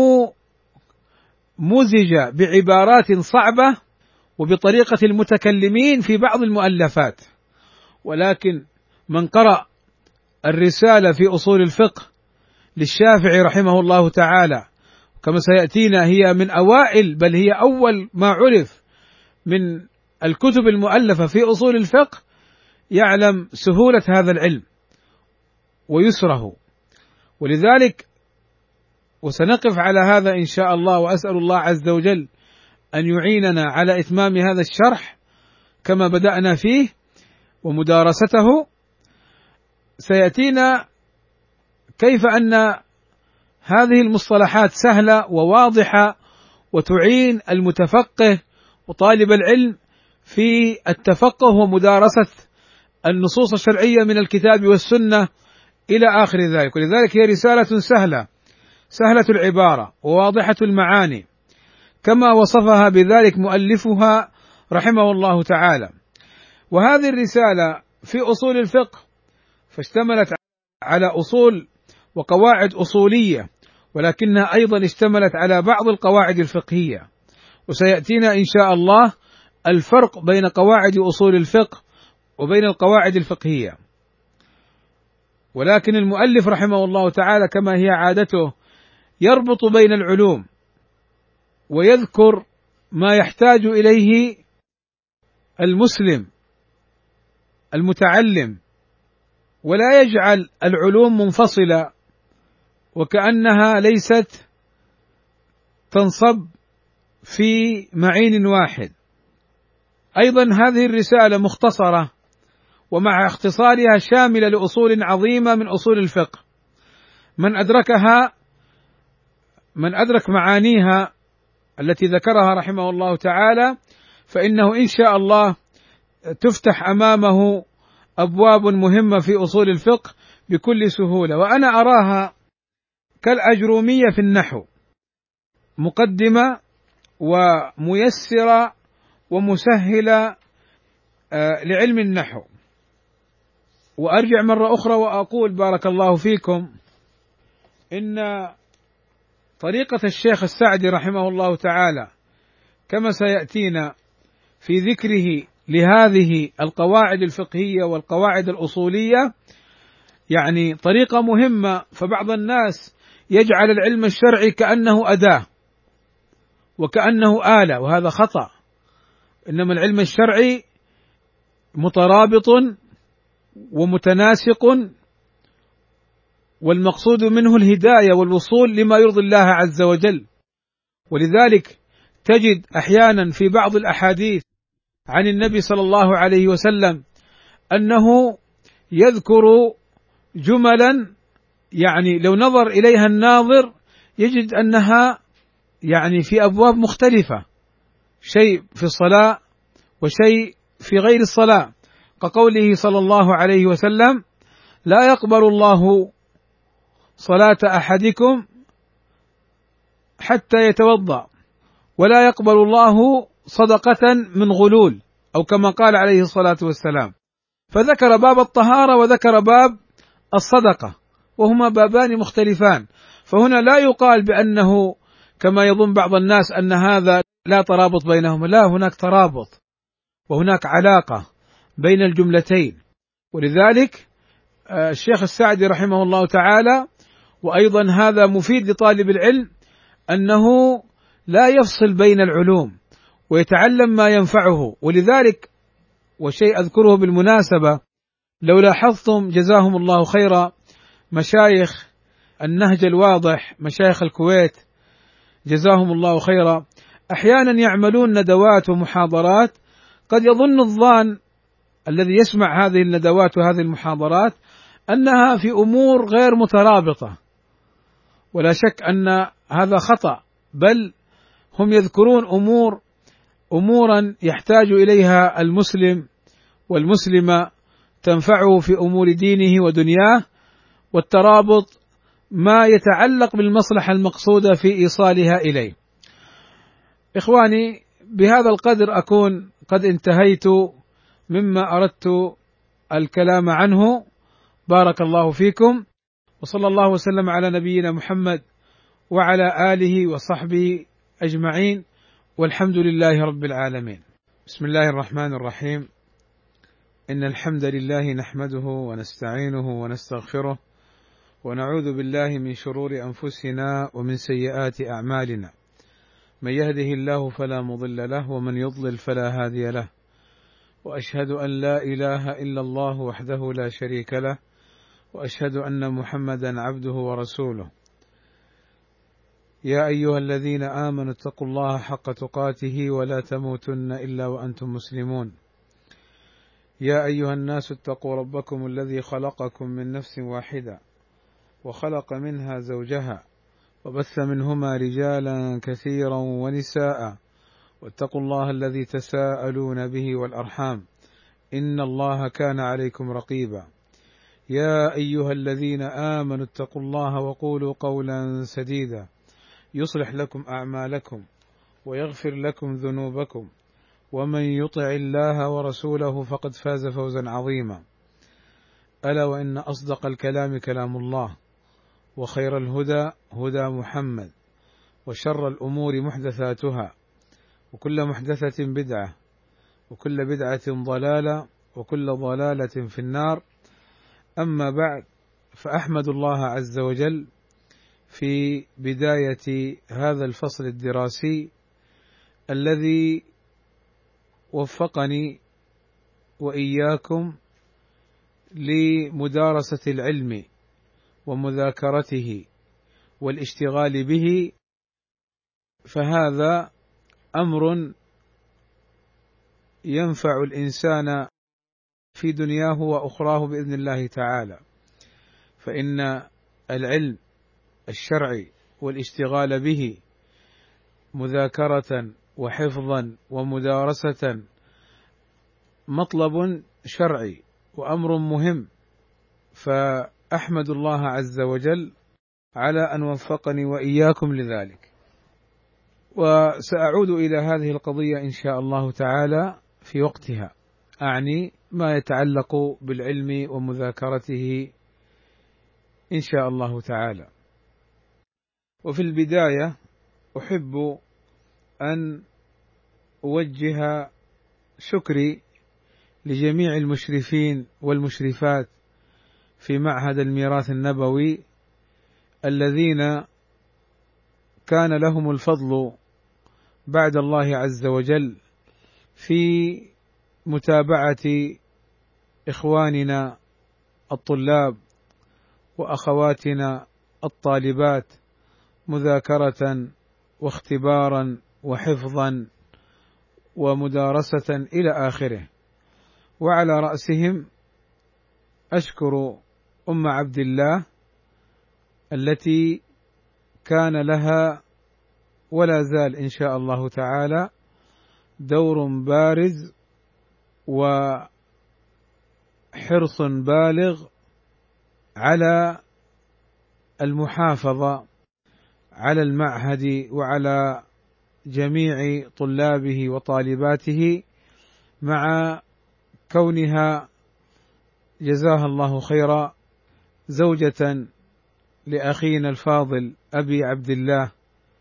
مزج بعبارات صعبة وبطريقة المتكلمين في بعض المؤلفات. ولكن من قرأ الرسالة في أصول الفقه للشافعي رحمه الله تعالى، كما سيأتينا هي من أوائل، بل هي أول ما عرف من الكتب المؤلفة في أصول الفقه، يعلم سهولة هذا العلم ويسره. ولذلك وسنقف على هذا إن شاء الله، وأسأل الله عز وجل أن يعيننا على إتمام هذا الشرح كما بدأنا فيه ومدارسته. سيأتينا كيف أن هذه المصطلحات سهلة وواضحة، وتعين المتفقه وطالب العلم في التفقه ومدارسة النصوص الشرعية من الكتاب والسنة إلى آخر ذلك. ولذلك هي رسالة سهلة سهلة العبارة وواضحة المعاني، كما وصفها بذلك مؤلفها رحمه الله تعالى. وهذه الرسالة في أصول الفقه فاشتملت على أصول وقواعد أصولية، ولكنها أيضا اشتملت على بعض القواعد الفقهية، وسيأتينا إن شاء الله الفرق بين قواعد أصول الفقه وبين القواعد الفقهية. ولكن المؤلف رحمه الله تعالى كما هي عادته يربط بين العلوم ويذكر ما يحتاج إليه المسلم المتعلم ولا يجعل العلوم منفصلة وكأنها ليست تنصب في معين واحد. أيضا هذه الرسالة مختصرة ومع اختصارها شاملة لأصول عظيمة من أصول الفقه، من أدركها من أدرك معانيها التي ذكرها رحمه الله تعالى فإنه إن شاء الله تفتح أمامه أبواب مهمة في أصول الفقه بكل سهولة. وأنا أراها كالأجرومية في النحو، مقدمة وميسرة ومسهلة لعلم النحو. وأرجع مرة أخرى وأقول بارك الله فيكم إن طريقة الشيخ السعدي رحمه الله تعالى كما سيأتينا في ذكره لهذه القواعد الفقهية والقواعد الأصولية يعني طريقة مهمة. فبعض الناس يجعل العلم الشرعي كأنه أداة وكأنه آلة، وهذا خطأ. إنما العلم الشرعي مترابط ومتناسق، والمقصود منه الهداية والوصول لما يرضي الله عز وجل. ولذلك تجد أحيانا في بعض الأحاديث عن النبي صلى الله عليه وسلم أنه يذكر جملا يعني لو نظر إليها الناظر يجد أنها يعني في أبواب مختلفة، شيء في الصلاة وشيء في غير الصلاة، كقوله صلى الله عليه وسلم: لا يقبل الله صلاة أحدكم حتى يتوضأ، ولا يقبل الله صدقة من غلول، أو كما قال عليه الصلاة والسلام. فذكر باب الطهارة وذكر باب الصدقة، وهما بابان مختلفان. فهنا لا يقال بأنه كما يظن بعض الناس أن هذا لا ترابط بينهما، لا، هناك ترابط وهناك علاقة بين الجملتين. ولذلك الشيخ السعدي رحمه الله تعالى، وأيضا هذا مفيد لطالب العلم، أنه لا يفصل بين العلوم ويتعلم ما ينفعه. ولذلك وشيء أذكره بالمناسبة، لو لاحظتم جزاهم الله خيرا مشايخ النهج الواضح، مشايخ الكويت جزاهم الله خيرا، أحيانا يعملون ندوات ومحاضرات قد يظن الظان الذي يسمع هذه الندوات وهذه المحاضرات أنها في أمور غير مترابطة، ولا شك أن هذا خطأ، بل هم يذكرون أمور أمورا يحتاج إليها المسلم والمسلمة تنفعه في أمور دينه ودنياه، والترابط ما يتعلق بالمصلحة المقصودة في إيصالها إليه. إخواني، بهذا القدر أكون قد انتهيت مما أردت الكلام عنه. بارك الله فيكم، وصلى الله وسلم على نبينا محمد وعلى آله وصحبه أجمعين، والحمد لله رب العالمين. بسم الله الرحمن الرحيم. إن الحمد لله نحمده ونستعينه ونستغفره، ونعوذ بالله من شرور أنفسنا ومن سيئات أعمالنا. من يهده الله فلا مضل له، ومن يضلل فلا هادي له. وأشهد أن لا إله إلا الله وحده لا شريك له، وأشهد أن محمدا عبده ورسوله. يا أيها الذين آمنوا اتقوا الله حق تقاته ولا تموتن إلا وأنتم مسلمون. يا أيها الناس اتقوا ربكم الذي خلقكم من نفس واحدة، وخلق منها زوجها، وبث منهما رجالا كثيرا ونساء، واتقوا الله الذي تساءلون به والأرحام، إن الله كان عليكم رقيبا. يا أيها الذين آمنوا اتقوا الله وقولوا قولا سديدا يصلح لكم أعمالكم ويغفر لكم ذنوبكم، ومن يطع الله ورسوله فقد فاز فوزا عظيما. ألا وإن أصدق الكلام كلام الله، وخير الهدى هدى محمد، وشر الأمور محدثاتها، وكل محدثة بدعة، وكل بدعة ضلالة، وكل ضلالة في النار. أما بعد، فأحمد الله عز وجل في بداية هذا الفصل الدراسي الذي وفقني وإياكم لمدارسة العلم ومذاكرته والاشتغال به، فهذا أمر ينفع الإنسان في دنياه وأخراه بإذن الله تعالى. فإن العلم الشرعي والاشتغال به مذاكرة وحفظا ومدارسة مطلب شرعي وأمر مهم، فأحمد الله عز وجل على أن وفقني وإياكم لذلك. وسأعود إلى هذه القضية إن شاء الله تعالى في وقتها، أعني ما يتعلق بالعلم ومذاكرته إن شاء الله تعالى. وفي البداية أحب أن أوجه شكري لجميع المشرفين والمشرفات في معهد الميراث النبوي الذين كان لهم الفضل بعد الله عز وجل في متابعة إخواننا الطلاب وأخواتنا الطالبات مذاكرة واختبارا وحفظا ومدارسة إلى آخره. وعلى رأسهم أشكر أم عبد الله التي كان لها ولا زال إن شاء الله تعالى دور بارز وحرص بالغ على المحافظة على المعهد وعلى جميع طلابه وطالباته، مع كونها جزاها الله خيرا زوجة لأخينا الفاضل أبي عبد الله،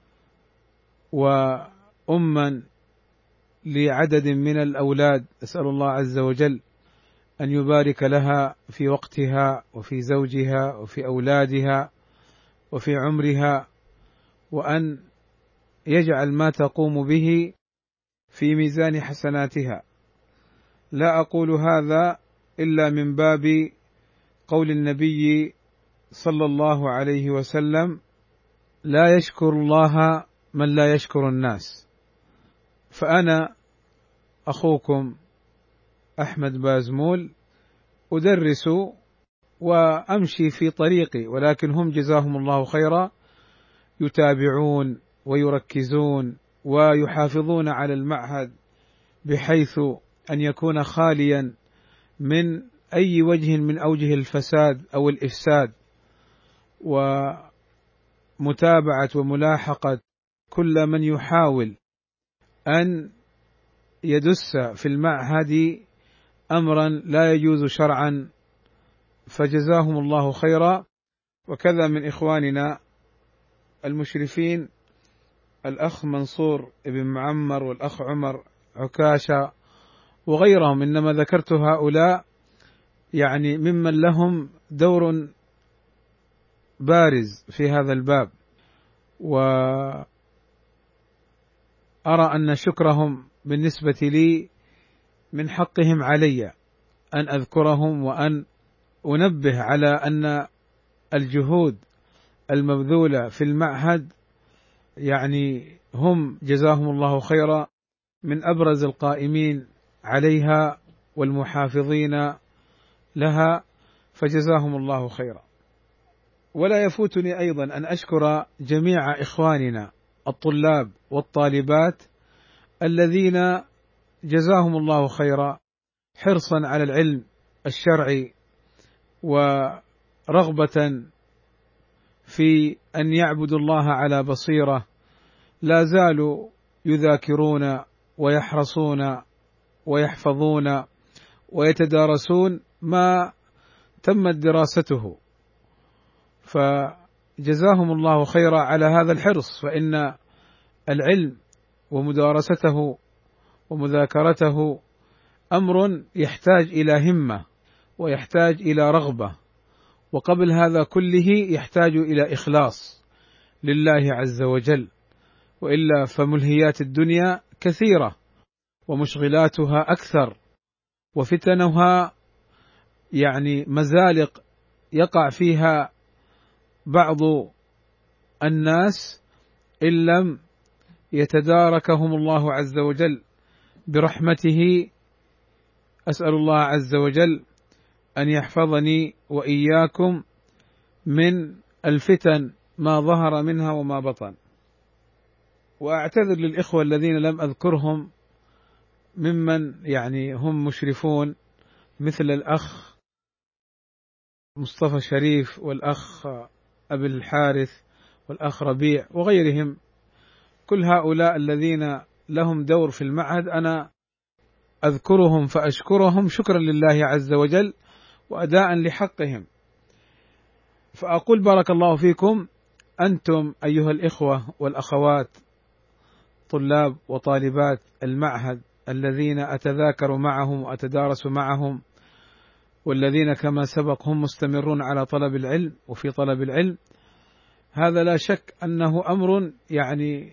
وأما لعدد من الأولاد. أسأل الله عز وجل أن يبارك لها في وقتها وفي زوجها وفي أولادها وفي عمرها، وأن يجعل ما تقوم به في ميزان حسناتها. لا أقول هذا إلا من باب قول النبي صلى الله عليه وسلم: لا يشكر الله من لا يشكر الناس. فأنا أخوكم أحمد بازمول أدرس وأمشي في طريقي، ولكن هم جزاهم الله خيرا يتابعون ويركزون ويحافظون على المعهد بحيث أن يكون خاليا من أي وجه من أوجه الفساد أو الإفساد، ومتابعة وملاحقة كل من يحاول أن يدس في المعهد أمرا لا يجوز شرعا، فجزاهم الله خيرا. وكذا من إخواننا المشرفين الأخ منصور ابن معمر والأخ عمر عكاشة وغيرهم، إنما ذكرت هؤلاء يعني ممن لهم دور بارز في هذا الباب، وأرى أن شكرهم بالنسبة لي من حقهم علي أن أذكرهم وأن أنبه على أن الجهود المبذولة في المعهد يعني هم جزاهم الله خيرا من أبرز القائمين عليها والمحافظين لها، فجزاهم الله خيرا. ولا يفوتني أيضا أن أشكر جميع إخواننا الطلاب والطالبات الذين جزاهم الله خيرا حرصا على العلم الشرعي ورغبة في أن يعبدوا الله على بصيرة، لا زالوا يذاكرون ويحرصون ويحفظون ويتدارسون ما تمت دراسته، فجزاهم الله خيرا على هذا الحرص. فإن العلم ومدارسته ومذاكرته أمر يحتاج إلى همة ويحتاج إلى رغبة، وقبل هذا كله يحتاج إلى إخلاص لله عز وجل، وإلا فملهيات الدنيا كثيرة ومشغلاتها أكثر وفتنها يعني مزالق يقع فيها بعض الناس إن لم يتداركهم الله عز وجل برحمته. أسأل الله عز وجل أن يحفظني وإياكم من الفتن ما ظهر منها وما بطن. وأعتذر للإخوة الذين لم أذكرهم ممن يعني هم مشرفون، مثل الأخ مصطفى شريف والأخ أبي الحارث والأخ ربيع وغيرهم. كل هؤلاء الذين لهم دور في المعهد أنا أذكرهم فأشكرهم شكرا لله عز وجل وأداء لحقهم. فأقول بارك الله فيكم أنتم أيها الإخوة والأخوات طلاب وطالبات المعهد الذين أتذاكر معهم وأتدارس معهم، والذين كما سبق هم مستمرون على طلب العلم وفي طلب العلم. هذا لا شك أنه أمر يعني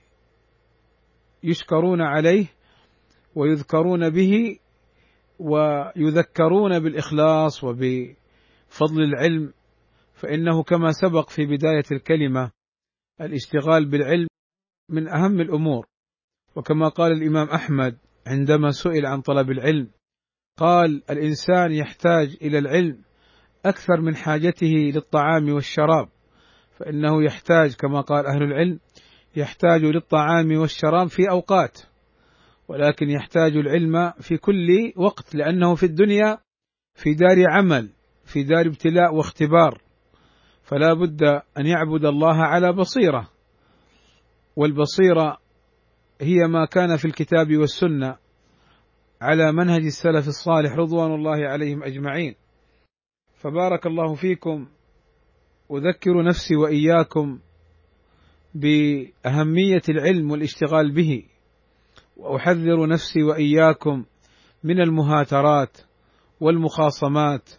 يشكرون عليه ويذكرون به ويذكرون بالإخلاص وبفضل العلم، فإنه كما سبق في بداية الكلمة الاشتغال بالعلم من أهم الأمور. وكما قال الإمام أحمد عندما سئل عن طلب العلم قال: الإنسان يحتاج إلى العلم أكثر من حاجته للطعام والشراب، فإنه يحتاج كما قال أهل العلم يحتاج للطعام والشراب في أوقات، ولكن يحتاج العلم في كل وقت، لأنه في الدنيا في دار عمل، في دار ابتلاء واختبار، فلا بد أن يعبد الله على بصيرة، والبصيرة هي ما كان في الكتاب والسنة على منهج السلف الصالح رضوان الله عليهم أجمعين. فبارك الله فيكم. أذكر نفسي وإياكم بأهمية العلم والاشتغال به، وأحذر نفسي وإياكم من المهاترات والمخاصمات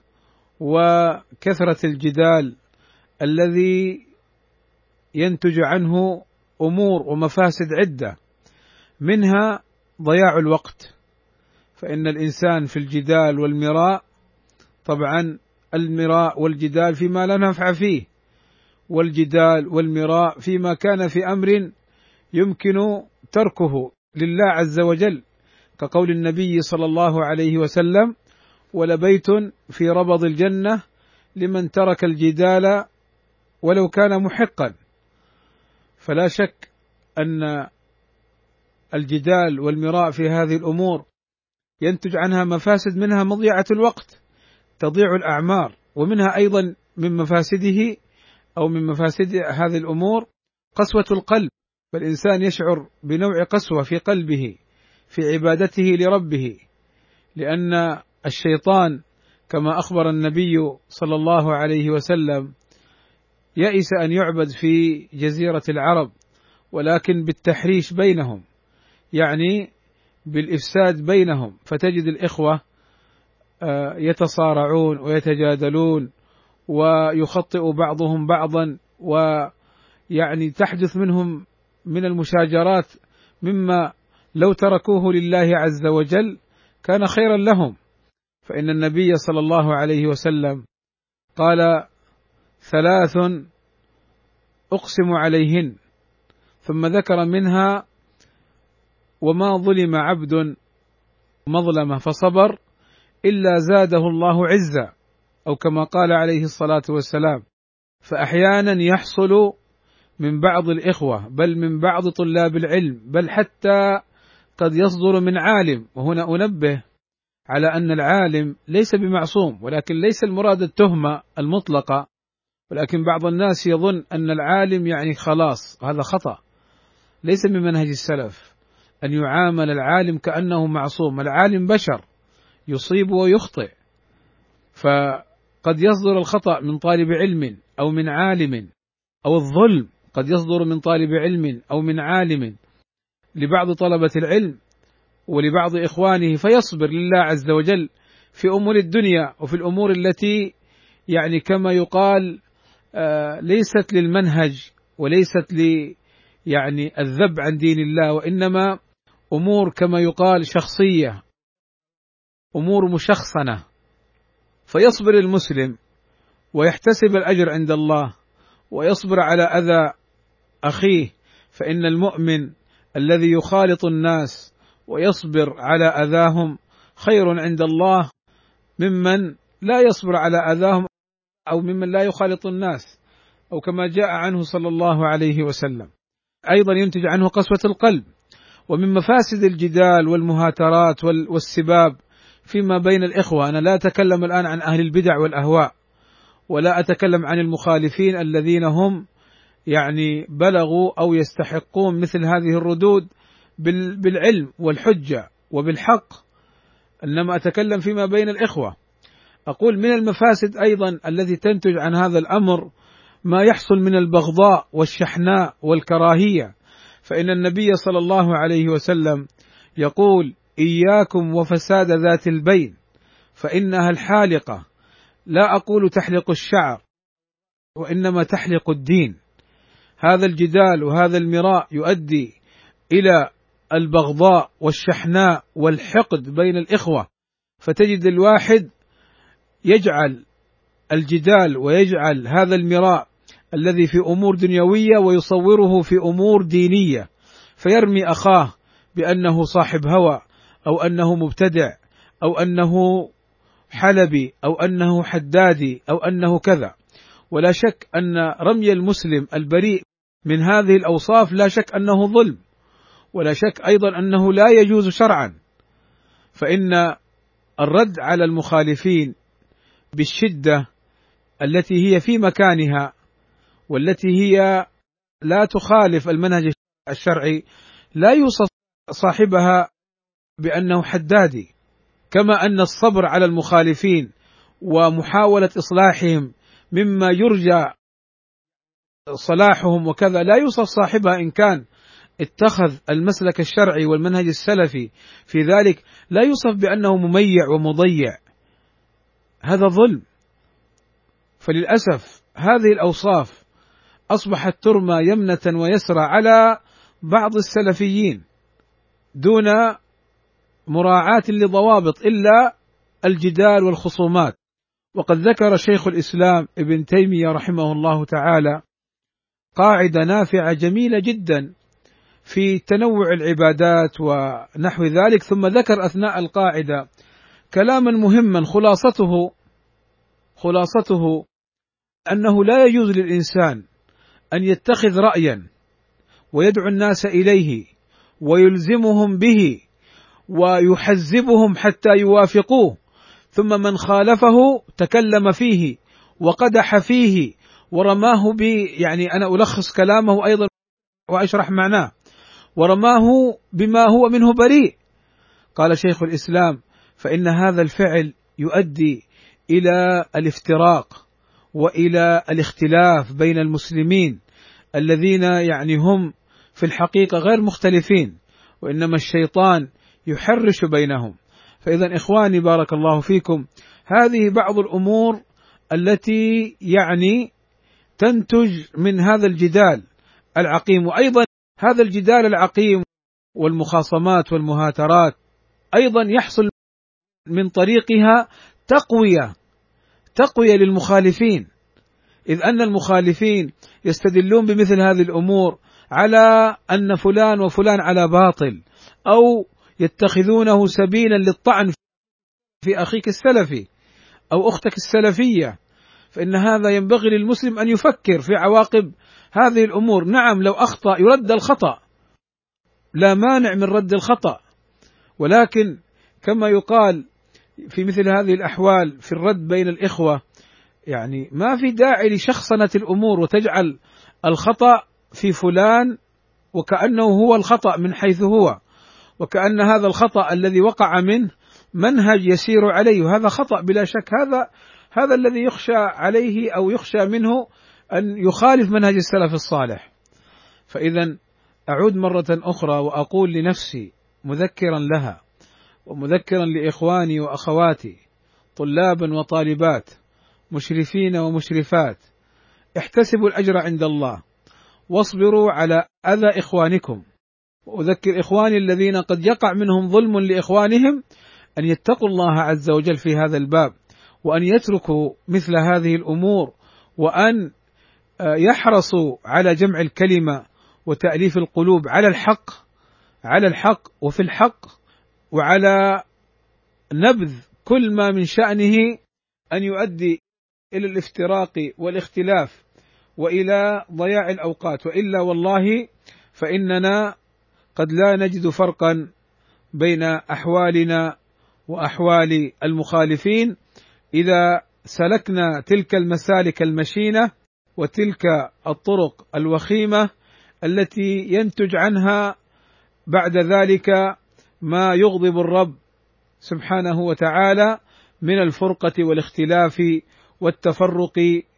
وكثرة الجدال الذي ينتج عنه أمور ومفاسد عدة، منها ضياع الوقت، فإن الإنسان في الجدال والمراء، طبعا المراء والجدال فيما لا نفع فيه، والجدال والمراء فيما كان في أمر يمكن تركه لله عز وجل، كقول النبي صلى الله عليه وسلم: ولبيت في ربض الجنة لمن ترك الجدال ولو كان محقا. فلا شك أن الجدال والمراء في هذه الأمور ينتج عنها مفاسد، منها مضيعة الوقت، تضيع الأعمار، ومنها أيضا من مفاسده أو من مفاسد هذه الأمور قسوة القلب، فالإنسان يشعر بنوع قسوة في قلبه في عبادته لربه، لأن الشيطان كما أخبر النبي صلى الله عليه وسلم يئس أن يعبد في جزيرة العرب، ولكن بالتحريش بينهم، يعني بالإفساد بينهم، فتجد الإخوة يتصارعون ويتجادلون ويخطئ بعضهم بعضا، ويعني تحدث منهم من المشاجرات مما لو تركوه لله عز وجل كان خيرا لهم. فإن النبي صلى الله عليه وسلم قال: ثلاث أقسم عليهن، ثم ذكر منها: وما ظلم عبد مظلمة فصبر إلا زاده الله عزا، أو كما قال عليه الصلاة والسلام. فأحيانا يحصل من بعض الإخوة، بل من بعض طلاب العلم، بل حتى قد يصدر من عالم، وهنا أنبه على أن العالم ليس بمعصوم، ولكن ليس المراد التهمة المطلقة، ولكن بعض الناس يظن أن العالم يعني خلاص، هذا خطأ، ليس من منهج السلف أن يعامل العالم كأنه معصوم. العالم بشر يصيب ويخطئ، فقد يصدر الخطأ من طالب علم أو من عالم، أو الظلم قد يصدر من طالب علم أو من عالم لبعض طلبة العلم ولبعض إخوانه، فيصبر لله عز وجل في أمور الدنيا وفي الأمور التي يعني كما يقال آه ليست للمنهج وليست ل يعني الذب عن دين الله، وإنما أمور كما يقال شخصية، أمور مشخصنة. فيصبر المسلم ويحتسب الأجر عند الله ويصبر على أذى أخيه، فإن المؤمن الذي يخالط الناس ويصبر على أذاهم خير عند الله ممن لا يصبر على أذاهم أو ممن لا يخالط الناس، أو كما جاء عنه صلى الله عليه وسلم. أيضا ينتج عنه قسوة القلب. ومن مفاسد الجدال والمهاترات والسباب فيما بين الإخوة، أنا لا أتكلم الآن عن أهل البدع والأهواء، ولا أتكلم عن المخالفين الذين هم يعني بلغوا أو يستحقون مثل هذه الردود بالعلم والحجة وبالحق، إنما أتكلم فيما بين الإخوة. أقول من المفاسد أيضا التي تنتج عن هذا الأمر ما يحصل من البغضاء والشحناء والكراهية، فإن النبي صلى الله عليه وسلم يقول: إياكم وفساد ذات البين فإنها الحالقة، لا أقول تحلق الشعر وإنما تحلق الدين. هذا الجدال وهذا المراء يؤدي إلى البغضاء والشحناء والحقد بين الإخوة، فتجد الواحد يجعل الجدال ويجعل هذا المراء الذي في أمور دنيوية ويصوره في أمور دينية، فيرمي أخاه بأنه صاحب هوى أو أنه مبتدع أو أنه حلبي أو أنه حدادي أو أنه كذا. ولا شك أن رمي المسلم البريء من هذه الأوصاف لا شك أنه ظلم، ولا شك أيضا أنه لا يجوز شرعا، فإن الرد على المخالفين بالشدة التي هي في مكانها والتي هي لا تخالف المنهج الشرعي لا يوصف صاحبها بأنه حدادي، كما أن الصبر على المخالفين ومحاولة إصلاحهم مما يرجى صلاحهم وكذا لا يوصف صاحبها إن كان اتخذ المسلك الشرعي والمنهج السلفي في ذلك، لا يوصف بأنه مميع ومضيع، هذا ظلم. فللأسف هذه الأوصاف أصبحت ترمى يمنة ويسرى على بعض السلفيين دون مراعاة لضوابط إلا الجدال والخصومات. وقد ذكر شيخ الإسلام ابن تيمية رحمه الله تعالى قاعدة نافعة جميلة جدا في تنوع العبادات ونحو ذلك، ثم ذكر أثناء القاعدة كلاما مهما خلاصته خلاصته أنه لا يجوز للإنسان أن يتخذ رأيا ويدعو الناس إليه ويلزمهم به ويحزبهم حتى يوافقوه، ثم من خالفه تكلم فيه وقدح فيه ورماه ب يعني أنا ألخص كلامه أيضا وأشرح معناه، ورماه بما هو منه بريء. قال شيخ الإسلام: فإن هذا الفعل يؤدي إلى الافتراق وإلى الاختلاف بين المسلمين الذين يعني هم في الحقيقة غير مختلفين، وإنما الشيطان يحرش بينهم. فإذا إخواني بارك الله فيكم، هذه بعض الأمور التي يعني تنتج من هذا الجدال العقيم. وأيضا هذا الجدال العقيم والمخاصمات والمهاترات أيضا يحصل من طريقها تقوية تقوية للمخالفين، إذ أن المخالفين يستدلون بمثل هذه الأمور على أن فلان وفلان على باطل، أو يتخذونه سبيلا للطعن في أخيك السلفي أو أختك السلفية. فإن هذا ينبغي للمسلم أن يفكر في عواقب هذه الأمور. نعم لو أخطأ يرد الخطأ، لا مانع من رد الخطأ، ولكن كما يقال في مثل هذه الأحوال في الرد بين الإخوة يعني ما في داعي لشخصنة الأمور وتجعل الخطأ في فلان وكأنه هو الخطأ من حيث هو، وكأن هذا الخطأ الذي وقع منه منهج يسير عليه، وهذا خطأ بلا شك. هذا هذا الذي يخشى عليه أو يخشى منه أن يخالف منهج السلف الصالح. فإذا أعود مرة أخرى وأقول لنفسي مذكرا لها ومذكرا لإخواني وأخواتي طلابا وطالبات مشرفين ومشرفات: احتسبوا الأجر عند الله واصبروا على أذى إخوانكم. وأذكر إخواني الذين قد يقع منهم ظلم لإخوانهم أن يتقوا الله عز وجل في هذا الباب، وأن يتركوا مثل هذه الأمور، وأن يحرصوا على جمع الكلمة وتأليف القلوب على الحق على الحق وفي الحق، وعلى نبذ كل ما من شأنه أن يؤدي إلى الافتراق والاختلاف وإلى ضياع الأوقات، وإلا والله فإننا قد لا نجد فرقا بين أحوالنا وأحوال المخالفين إذا سلكنا تلك المسالك المشينة وتلك الطرق الوخيمة التي ينتج عنها بعد ذلك ما يغضب الرب سبحانه وتعالى من الفرقة والاختلاف والتفرق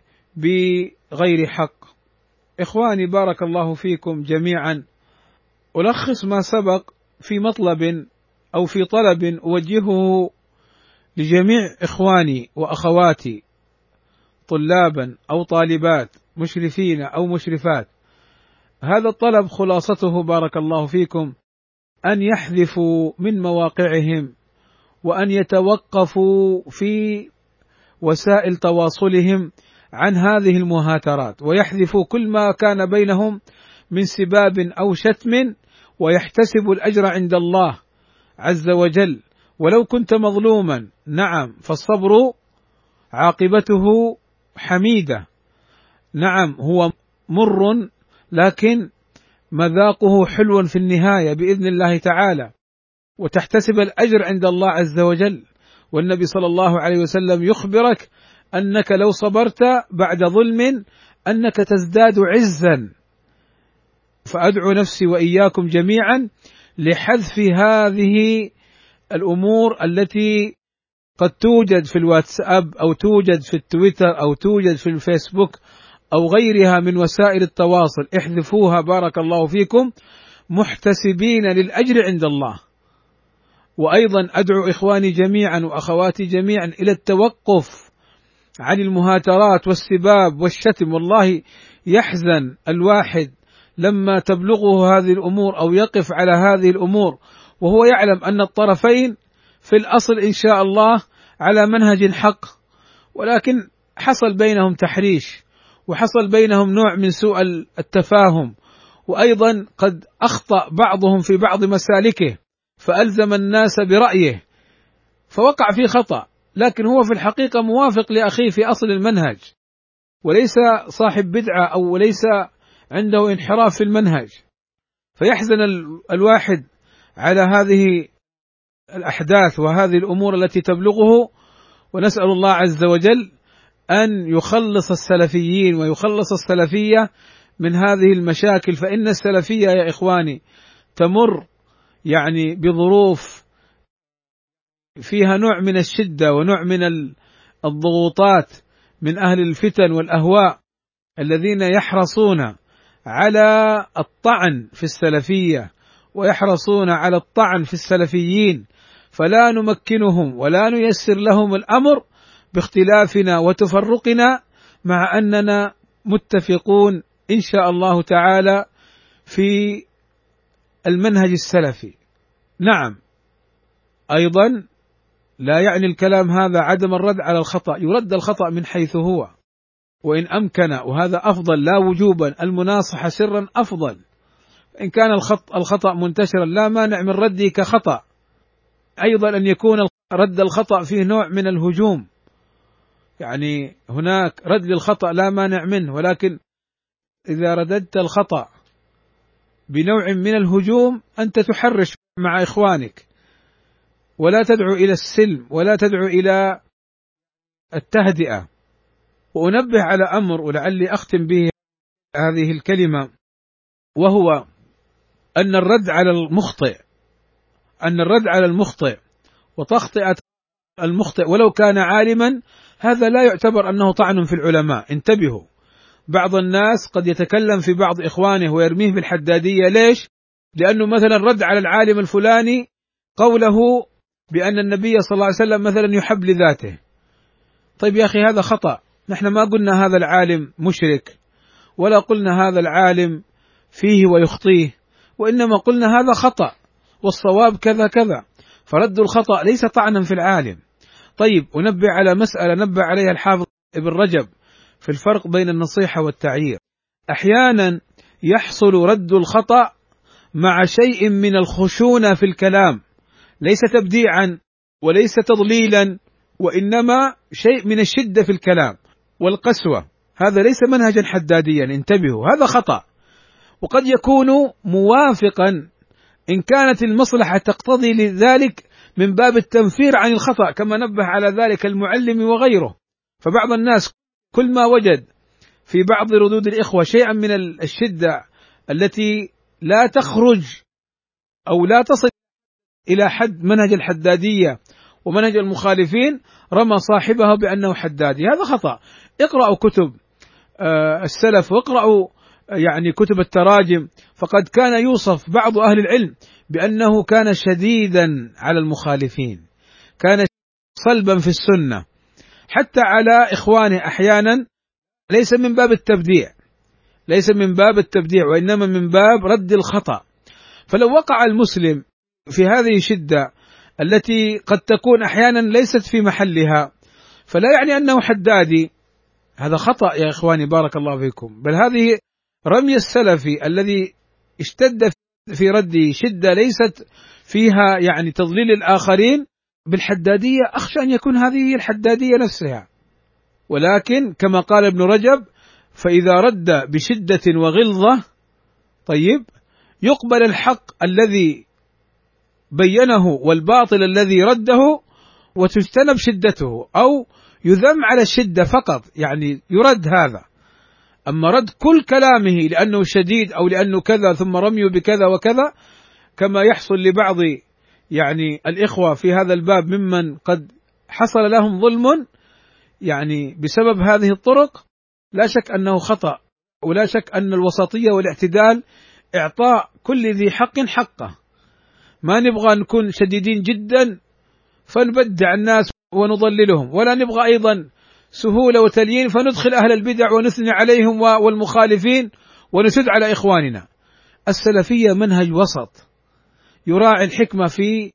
بغير حق. إخواني بارك الله فيكم جميعا، ألخص ما سبق في مطلب أو في طلب أوجهه لجميع إخواني وأخواتي طلابا أو طالبات، مشرفين أو مشرفات. هذا الطلب خلاصته بارك الله فيكم أن يحذفوا من مواقعهم، وأن يتوقفوا في وسائل تواصلهم عن هذه المهاترات، ويحذفوا كل ما كان بينهم من سباب أو شتم، ويحتسبوا الأجر عند الله عز وجل. ولو كنت مظلوما، نعم، فالصبر عاقبته حميدة، نعم هو مر لكن مذاقه حلو في النهاية بإذن الله تعالى، وتحتسب الأجر عند الله عز وجل. والنبي صلى الله عليه وسلم يخبرك أنك لو صبرت بعد ظلم أنك تزداد عزا. فأدعو نفسي وإياكم جميعا لحذف هذه الأمور التي قد توجد في الواتساب أو توجد في التويتر أو توجد في الفيسبوك أو غيرها من وسائل التواصل. احذفوها بارك الله فيكم محتسبين للأجر عند الله. وأيضا أدعو إخواني جميعا وأخواتي جميعا إلى التوقف عن المهاترات والسباب والشتم. والله يحزن الواحد لما تبلغه هذه الأمور أو يقف على هذه الأمور وهو يعلم أن الطرفين في الأصل إن شاء الله على منهج حق، ولكن حصل بينهم تحريش، وحصل بينهم نوع من سوء التفاهم، وأيضا قد أخطأ بعضهم في بعض مسالكه فألزم الناس برأيه فوقع في خطأ، لكن هو في الحقيقة موافق لأخيه في أصل المنهج، وليس صاحب بدعة أو ليس عنده انحراف في المنهج. فيحزن الواحد على هذه الأحداث وهذه الأمور التي تبلغه، ونسأل الله عز وجل أن يخلص السلفيين ويخلص السلفية من هذه المشاكل. فإن السلفية يا إخواني تمر يعني بظروف فيها نوع من الشدة ونوع من الضغوطات من أهل الفتن والأهواء الذين يحرصون على الطعن في السلفية ويحرصون على الطعن في السلفيين، فلا نمكنهم ولا نيسر لهم الأمر باختلافنا وتفرقنا، مع أننا متفقون إن شاء الله تعالى في المنهج السلفي. نعم، أيضا لا يعني الكلام هذا عدم الرد على الخطأ، يرد الخطأ من حيث هو وإن أمكن، وهذا أفضل لا وجوبا، المناصحة سرا أفضل. إن كان الخط الخطأ منتشرا لا مانع من رده كخطأ. أيضا أن يكون رد الخطأ فيه نوع من الهجوم، يعني هناك رد للخطأ لا مانع منه، ولكن إذا رددت الخطأ بنوع من الهجوم أنت تحرش مع إخوانك، ولا تدعو إلى السلم ولا تدعو إلى التهدئة. وأنبه على أمر ولعلي أختم به هذه الكلمة، وهو أن الرد على المخطئ أن الرد على المخطئ وتخطئة المخطئ ولو كان عالما هذا لا يعتبر أنه طعن في العلماء. انتبهوا، بعض الناس قد يتكلم في بعض إخوانه ويرميه بالحدادية. ليش؟ لأنه مثلا رد على العالم الفلاني قوله بأن النبي صلى الله عليه وسلم مثلا يحب لذاته. طيب يا أخي هذا خطأ، نحن ما قلنا هذا العالم مشرك ولا قلنا هذا العالم فيه ويخطيه، وإنما قلنا هذا خطأ والصواب كذا كذا. فرد الخطأ ليس طعنا في العالم، طيب، أنبه على مسألة نبه عليها الحافظ ابن رجب في الفرق بين النصيحة والتعيير. أحيانا يحصل رد الخطأ مع شيء من الخشونة في الكلام، ليس تبديعا وليس تضليلا، وإنما شيء من الشدة في الكلام والقسوة. هذا ليس منهجا حداديا، انتبهوا، هذا خطأ، وقد يكون موافقا إن كانت المصلحة تقتضي لذلك من باب التنفير عن الخطأ، كما نبه على ذلك المعلم وغيره. فبعض الناس كل ما وجد في بعض ردود الإخوة شيئا من الشدة التي لا تخرج أو لا تصل إلى حد منهج الحدادية ومنهج المخالفين، رمى صاحبه بأنه حدادي. هذا خطأ. اقرأوا كتب السلف واقرأوا يعني كتب التراجم، فقد كان يوصف بعض أهل العلم بأنه كان شديدا على المخالفين، كان صلبا في السنة حتى على إخوانه أحيانا، ليس من باب التبديع، ليس من باب التبديع وإنما من باب رد الخطأ. فلو وقع المسلم في هذه الشدة التي قد تكون أحيانا ليست في محلها، فلا يعني أنه حدادي، هذا خطأ يا إخواني بارك الله فيكم. بل هذه رمي السلفي الذي اشتد في رده شدة ليست فيها يعني تضليل الآخرين بالحدادية، أخشى أن يكون هذه الحدادية نفسها. ولكن كما قال ابن رجب: فإذا رد بشدة وغلظة طيب يقبل الحق الذي بينه والباطل الذي رده وتجتنب شدته، أو يذم على الشدة فقط، يعني يرد هذا. أما رد كل كلامه لأنه شديد أو لأنه كذا ثم رميه بكذا وكذا، كما يحصل لبعض يعني الإخوة في هذا الباب ممن قد حصل لهم ظلم يعني بسبب هذه الطرق، لا شك أنه خطأ، ولا شك أن الوسطية والاعتدال إعطاء كل ذي حق حقه. ما نبغى نكون شديدين جدا فنبدع الناس ونضللهم، ولا نبغى أيضا سهولة وتليين فندخل أهل البدع ونثني عليهم والمخالفين ونسد على إخواننا. السلفية منهج وسط يراعي الحكمة، في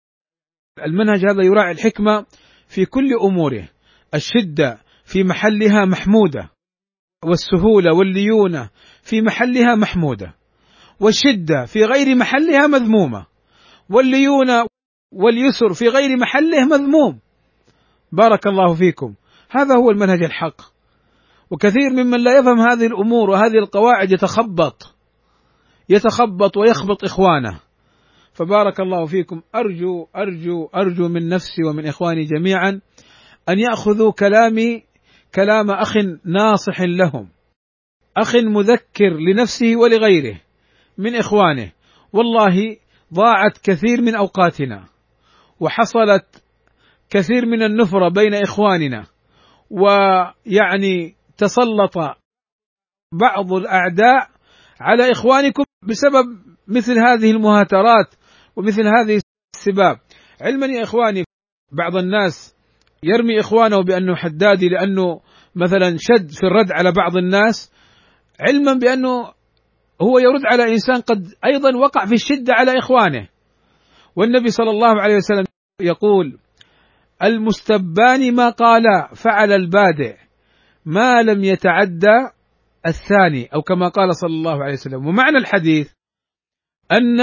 المنهج هذا يراعي الحكمة في كل أموره. الشدة في محلها محمودة، والسهولة والليونة في محلها محمودة، والشدة في غير محلها مذمومة، والليونة واليسر في غير محله مذموم. بارك الله فيكم. هذا هو المنهج الحق. وكثير ممن لا يفهم هذه الأمور وهذه القواعد يتخبط يتخبط ويخبط إخوانه. فبارك الله فيكم. أرجو أرجو أرجو من نفسي ومن إخواني جميعا أن يأخذوا كلامي كلام أخ ناصح لهم، أخ مذكر لنفسه ولغيره من إخوانه. والله ضاعت كثير من أوقاتنا، وحصلت كثير من النفرة بين إخواننا، ويعني تسلط بعض الأعداء على إخوانكم بسبب مثل هذه المهاترات ومثل هذه السباب. علما يا إخواني بعض الناس يرمي إخوانه بأنه حدادي لأنه مثلا شد في الرد على بعض الناس، علما بأنه هو يرد على إنسان قد أيضا وقع في الشدة على إخوانه. والنبي صلى الله عليه وسلم يقول: المستبان ما قال فعل البادئ ما لم يتعدى الثاني، أو كما قال صلى الله عليه وسلم. ومعنى الحديث أن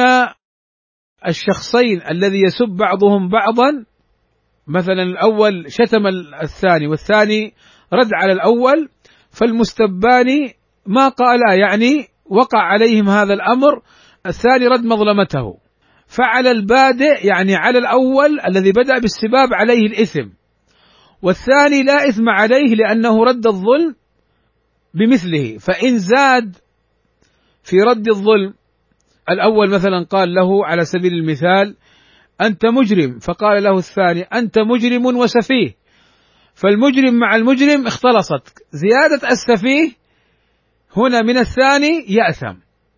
الشخصين الذي يسب بعضهم بعضا، مثلا الأول شتم الثاني والثاني رد على الأول، فالمستبان ما قال يعني وقع عليهم هذا الأمر، الثاني رد مظلمته. فعل البادئ يعني على الأول الذي بدأ بالسباب عليه الإثم، والثاني لا إثم عليه لأنه رد الظلم بمثله. فإن زاد في رد الظلم، الأول مثلا قال له على سبيل المثال: أنت مجرم، فقال له الثاني: أنت مجرم وسفيه، فالمجرم مع المجرم اختلصت، زيادة السفيه هنا من الثاني يأثم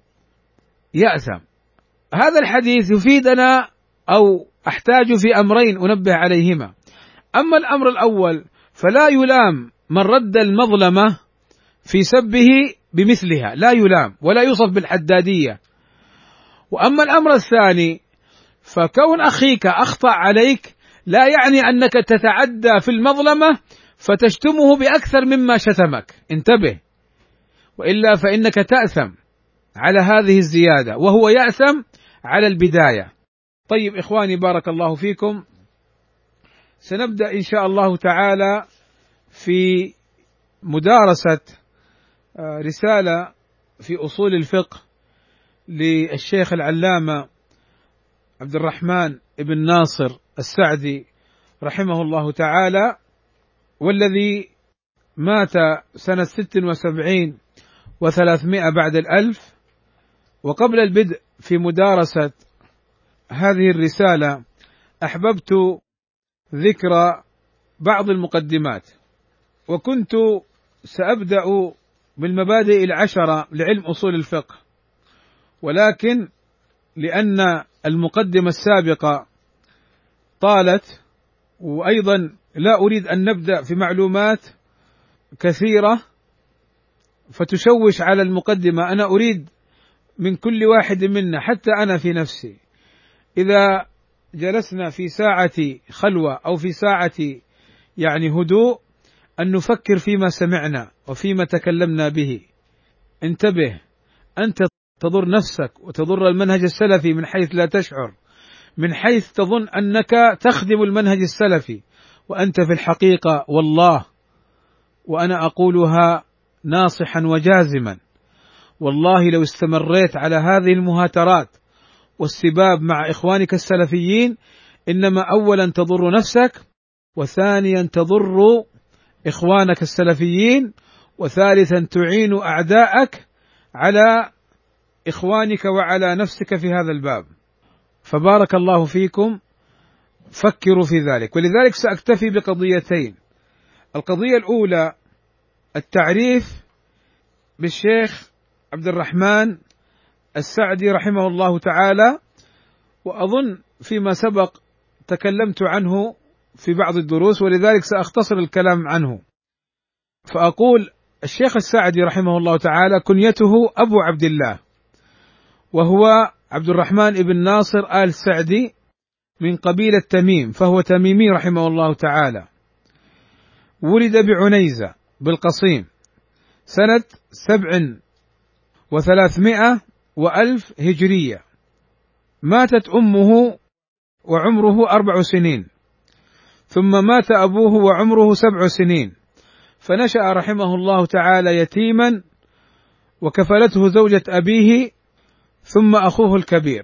يأثم. هذا الحديث يفيدنا أو أحتاج في أمرين أنبه عليهما. أما الأمر الأول فلا يلام من رد المظلمة في سبه بمثلها، لا يلام ولا يوصف بالحدادية. وأما الأمر الثاني فكون أخيك أخطأ عليك لا يعني أنك تتعدى في المظلمة فتشتمه بأكثر مما شتمك، انتبه، وإلا فإنك تأثم على هذه الزيادة وهو يأثم على البداية. طيب إخواني بارك الله فيكم، سنبدأ إن شاء الله تعالى في مدارسة رسالة في أصول الفقه للشيخ العلامة عبد الرحمن بن ناصر السعدي رحمه الله تعالى، والذي مات سنة ست وسبعين وثلاثمائة بعد الألف. وقبل البدء في مدارسة هذه الرسالة أحببت ذكر بعض المقدمات، وكنت سأبدأ بالمبادئ العشرة لعلم أصول الفقه، ولكن لأن المقدمة السابقة طالت، وأيضا لا أريد أن نبدأ في معلومات كثيرة فتشوش على المقدمة. أنا أريد من كل واحد منا، حتى أنا في نفسي، إذا جلسنا في ساعة خلوة أو في ساعة يعني هدوء أن نفكر فيما سمعنا وفيما تكلمنا به. انتبه، أنت تضر نفسك وتضر المنهج السلفي من حيث لا تشعر، من حيث تظن أنك تخدم المنهج السلفي، وأنت في الحقيقة والله، وأنا أقولها ناصحا وجازما، والله لو استمريت على هذه المهاترات والسباب مع إخوانك السلفيين، إنما أولا تضر نفسك، وثانيا تضر إخوانك السلفيين، وثالثا تعين أعداءك على إخوانك وعلى نفسك في هذا الباب. فبارك الله فيكم، فكروا في ذلك. ولذلك سأكتفي بقضيتين. القضية الأولى التعريف بالشيخ عبد الرحمن السعدي رحمه الله تعالى، وأظن فيما سبق تكلمت عنه في بعض الدروس، ولذلك سأختصر الكلام عنه. فأقول الشيخ السعدي رحمه الله تعالى كنيته أبو عبد الله، وهو عبد الرحمن بن ناصر آل سعدي من قبيلة تميم، فهو تميمي رحمه الله تعالى. ولد بعنيزة بالقصيم سنة سبع وثلاثمائة وألف هجرية. ماتت أمه وعمره أربع سنين، ثم مات أبوه وعمره سبع سنين، فنشأ رحمه الله تعالى يتيما، وكفلته زوجة أبيه ثم أخوه الكبير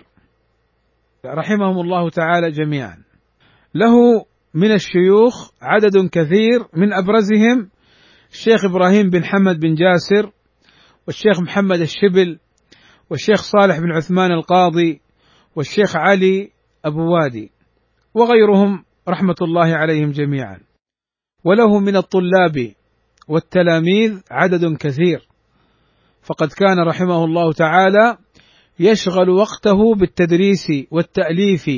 رحمهم الله تعالى جميعا. له من الشيوخ عدد كثير، من أبرزهم الشيخ إبراهيم بن حمد بن جاسر، والشيخ محمد الشبل، والشيخ صالح بن عثمان القاضي، والشيخ علي أبو وادي، وغيرهم رحمة الله عليهم جميعا. وله من الطلاب والتلاميذ عدد كثير، فقد كان رحمه الله تعالى يشغل وقته بالتدريس والتأليف،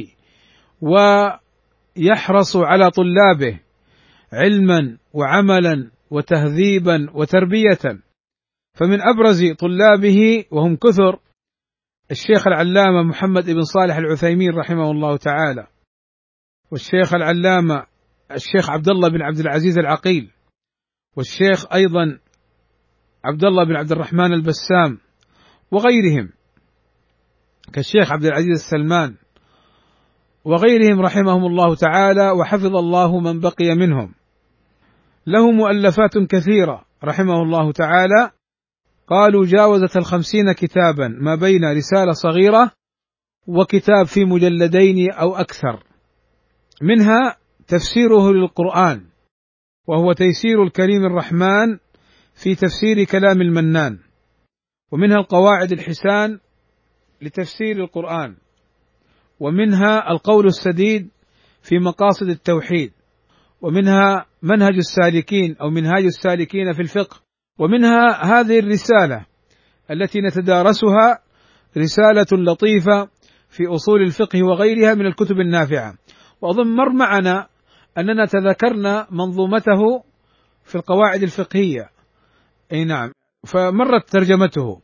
ويحرص على طلابه علما وعملا وتهذيبا وتربية. فمن أبرز طلابه وهم كثر الشيخ العلامة محمد بن صالح العثيمين رحمه الله تعالى، والشيخ العلامة الشيخ عبد الله بن عبد العزيز العقيل، والشيخ أيضا عبد الله بن عبد الرحمن البسام، وغيرهم كالشيخ عبد العزيز السلمان، وغيرهم رحمهم الله تعالى، وحفظ الله من بقي منهم. له مؤلفات كثيرة رحمه الله تعالى، قالوا جاوزت الخمسين كتابا، ما بين رسالة صغيرة وكتاب في مجلدين أو أكثر. منها تفسيره للقرآن، وهو تيسير الكريم الرحمن في تفسير كلام المنان، ومنها القواعد الحسان لتفسير القرآن، ومنها القول السديد في مقاصد التوحيد، ومنها منهج السالكين أو منهاج السالكين في الفقه، ومنها هذه الرسالة التي نتدارسها، رسالة لطيفة في أصول الفقه وغيرها من الكتب النافعة. وأظن مر معنا أننا تذكرنا منظومته في القواعد الفقهية، أي نعم، فمرت ترجمته،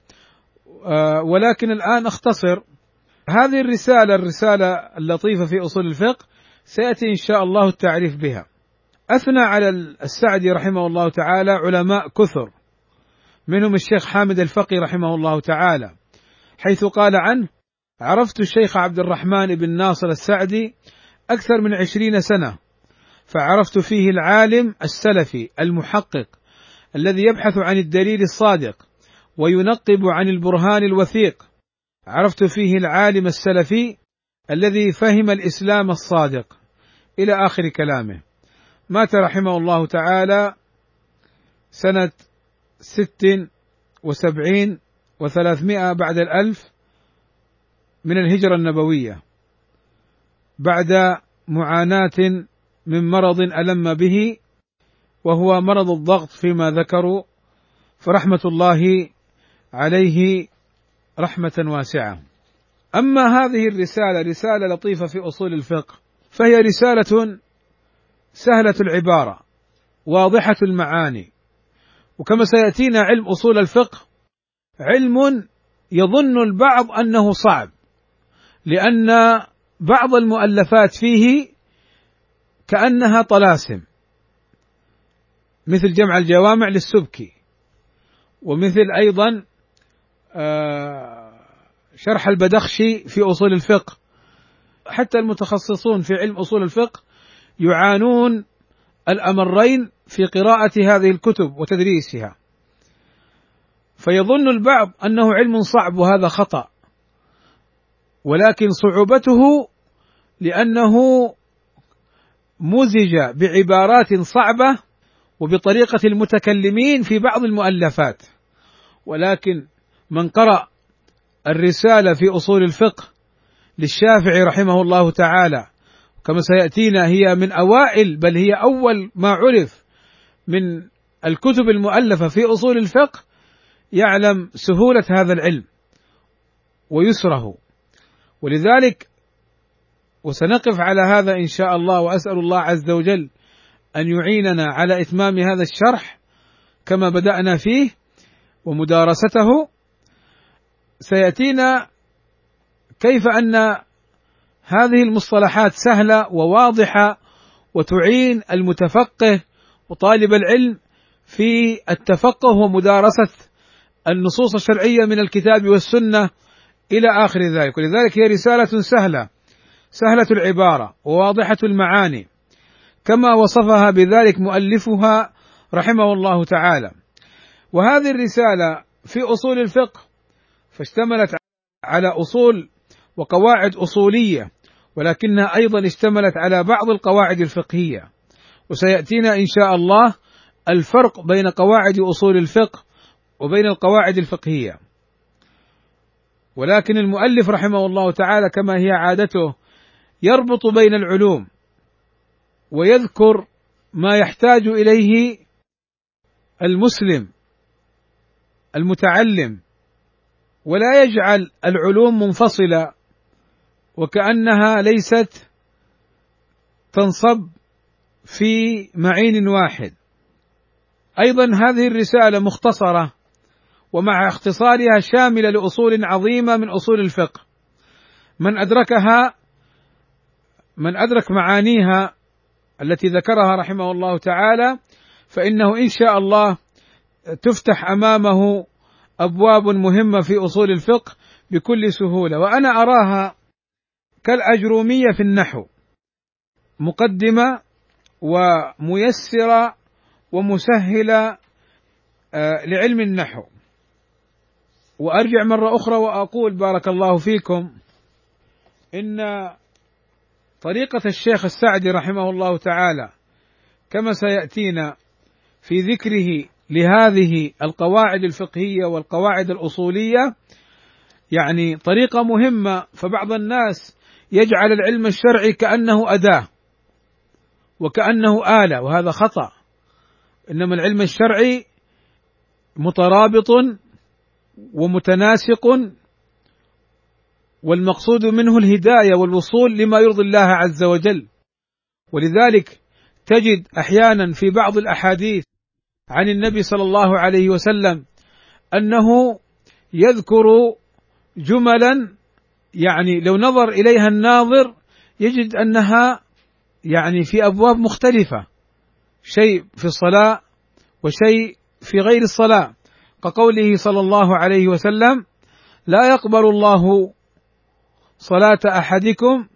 ولكن الآن أختصر هذه الرسالة، الرسالة اللطيفة في أصول الفقه، سيأتي إن شاء الله التعريف بها. أثنى على السعدي رحمه الله تعالى علماء كثر، منهم الشيخ حامد الفقي رحمه الله تعالى، حيث قال عنه: عرفت الشيخ عبد الرحمن بن ناصر السعدي أكثر من عشرين سنة، فعرفت فيه العالم السلفي المحقق الذي يبحث عن الدليل الصادق وينقب عن البرهان الوثيق، عرفت فيه العالم السلفي الذي فهم الإسلام الصادق، إلى آخر كلامه. مات رحمه الله تعالى سنة ست وسبعين وثلاثمائة بعد الألف من الهجرة النبوية، بعد معاناة من مرض ألم به، وهو مرض الضغط فيما ذكروا، فرحمة الله عليه رحمة واسعة. أما هذه الرسالة رسالة لطيفة في أصول الفقه، فهي رسالة سهلة العبارة واضحة المعاني. وكما سيأتينا، علم أصول الفقه علم يظن البعض أنه صعب، لأن بعض المؤلفات فيه كأنها طلاسم، مثل جمع الجوامع للسبكي، ومثل أيضا شرح البدخشي في أصول الفقه. حتى المتخصصون في علم أصول الفقه يعانون الأمرين في قراءة هذه الكتب وتدريسها، فيظن البعض أنه علم صعب، وهذا خطأ، ولكن صعوبته لأنه مزج بعبارات صعبة وبطريقة المتكلمين في بعض المؤلفات. ولكن من قرأ الرسالة في أصول الفقه للشافعي رحمه الله تعالى، كما سيأتينا هي من أوائل، بل هي أول ما عرف من الكتب المؤلفة في أصول الفقه، يعلم سهولة هذا العلم ويسره. ولذلك وسنقف على هذا إن شاء الله، وأسأل الله عز وجل أن يعيننا على إتمام هذا الشرح كما بدأنا فيه ومدارسته. سيأتينا كيف أن هذه المصطلحات سهلة وواضحة، وتعين المتفقه وطالب العلم في التفقه ومدارسة النصوص الشرعية من الكتاب والسنة إلى آخر ذلك. ولذلك هي رسالة سهلة سهلة العبارة وواضحة المعاني، كما وصفها بذلك مؤلفها رحمه الله تعالى. وهذه الرسالة في أصول الفقه فاشتملت على أصول وقواعد أصولية، ولكنها أيضا اشتملت على بعض القواعد الفقهية، وسيأتينا إن شاء الله الفرق بين قواعد أصول الفقه وبين القواعد الفقهية. ولكن المؤلف رحمه الله تعالى كما هي عادته يربط بين العلوم ويذكر ما يحتاج إليه المسلم المتعلم، ولا يجعل العلوم منفصلة وكأنها ليست تنصب في معين واحد. أيضا هذه الرسالة مختصرة، ومع اختصارها شاملة لأصول عظيمة من أصول الفقه، من أدركها من أدرك معانيها التي ذكرها رحمه الله تعالى، فإنه إن شاء الله تفتح أمامه أبواب مهمة في أصول الفقه بكل سهولة. وأنا أراها كالأجرومية في النحو، مقدمة وميسرة ومسهلة لعلم النحو. وأرجع مرة أخرى وأقول بارك الله فيكم إن طريقة الشيخ السعدي رحمه الله تعالى كما سيأتينا في ذكره لهذه القواعد الفقهية والقواعد الأصولية يعني طريقة مهمة. فبعض الناس يجعل العلم الشرعي كأنه أداة وكأنه آلة، وهذا خطأ. إنما العلم الشرعي مترابط ومتناسق، والمقصود منه الهداية والوصول لما يرضي الله عز وجل. ولذلك تجد أحيانا في بعض الأحاديث عن النبي صلى الله عليه وسلم أنه يذكر جملا يعني لو نظر إليها الناظر يجد أنها يعني في أبواب مختلفة، شيء في الصلاة وشيء في غير الصلاة، كقوله صلى الله عليه وسلم: لا يقبل الله صلاة أحدكم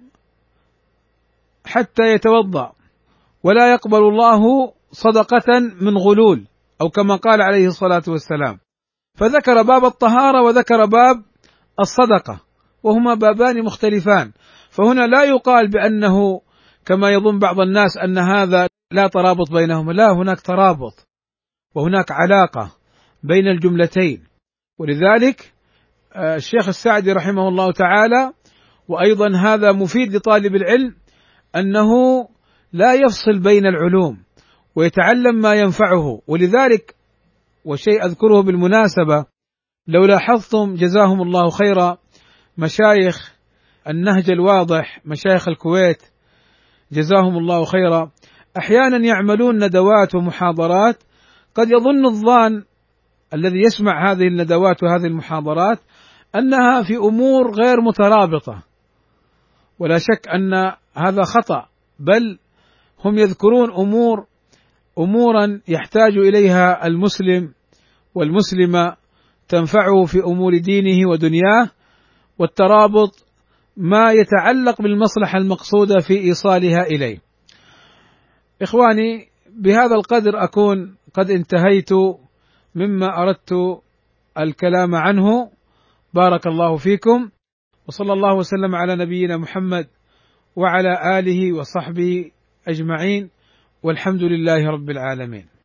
حتى يتوضأ، ولا يقبل الله صدقة من غلول، أو كما قال عليه الصلاة والسلام. فذكر باب الطهارة وذكر باب الصدقة، وهما بابان مختلفان. فهنا لا يقال بأنه كما يظن بعض الناس أن هذا لا ترابط بينهما، لا، هناك ترابط وهناك علاقة بين الجملتين. ولذلك الشيخ السعدي رحمه الله تعالى، وأيضا هذا مفيد لطالب العلم، أنه لا يفصل بين العلوم ويتعلم ما ينفعه. ولذلك وشيء أذكره بالمناسبة، لو لاحظتم جزاهم الله خيرا مشايخ النهج الواضح، مشايخ الكويت جزاهم الله خيرا، أحيانا يعملون ندوات ومحاضرات، قد يظن الظان الذي يسمع هذه الندوات وهذه المحاضرات أنها في أمور غير مترابطة، ولا شك أن هذا خطأ، بل هم يذكرون أمور أمورا يحتاج إليها المسلم والمسلمة تنفعه في أمور دينه ودنياه، والترابط ما يتعلق بالمصلحة المقصودة في إيصالها إليه. إخواني، بهذا القدر أكون قد انتهيت مما أردت الكلام عنه. بارك الله فيكم، وصلى الله وسلم على نبينا محمد وعلى آله وصحبه أجمعين، والحمد لله رب العالمين.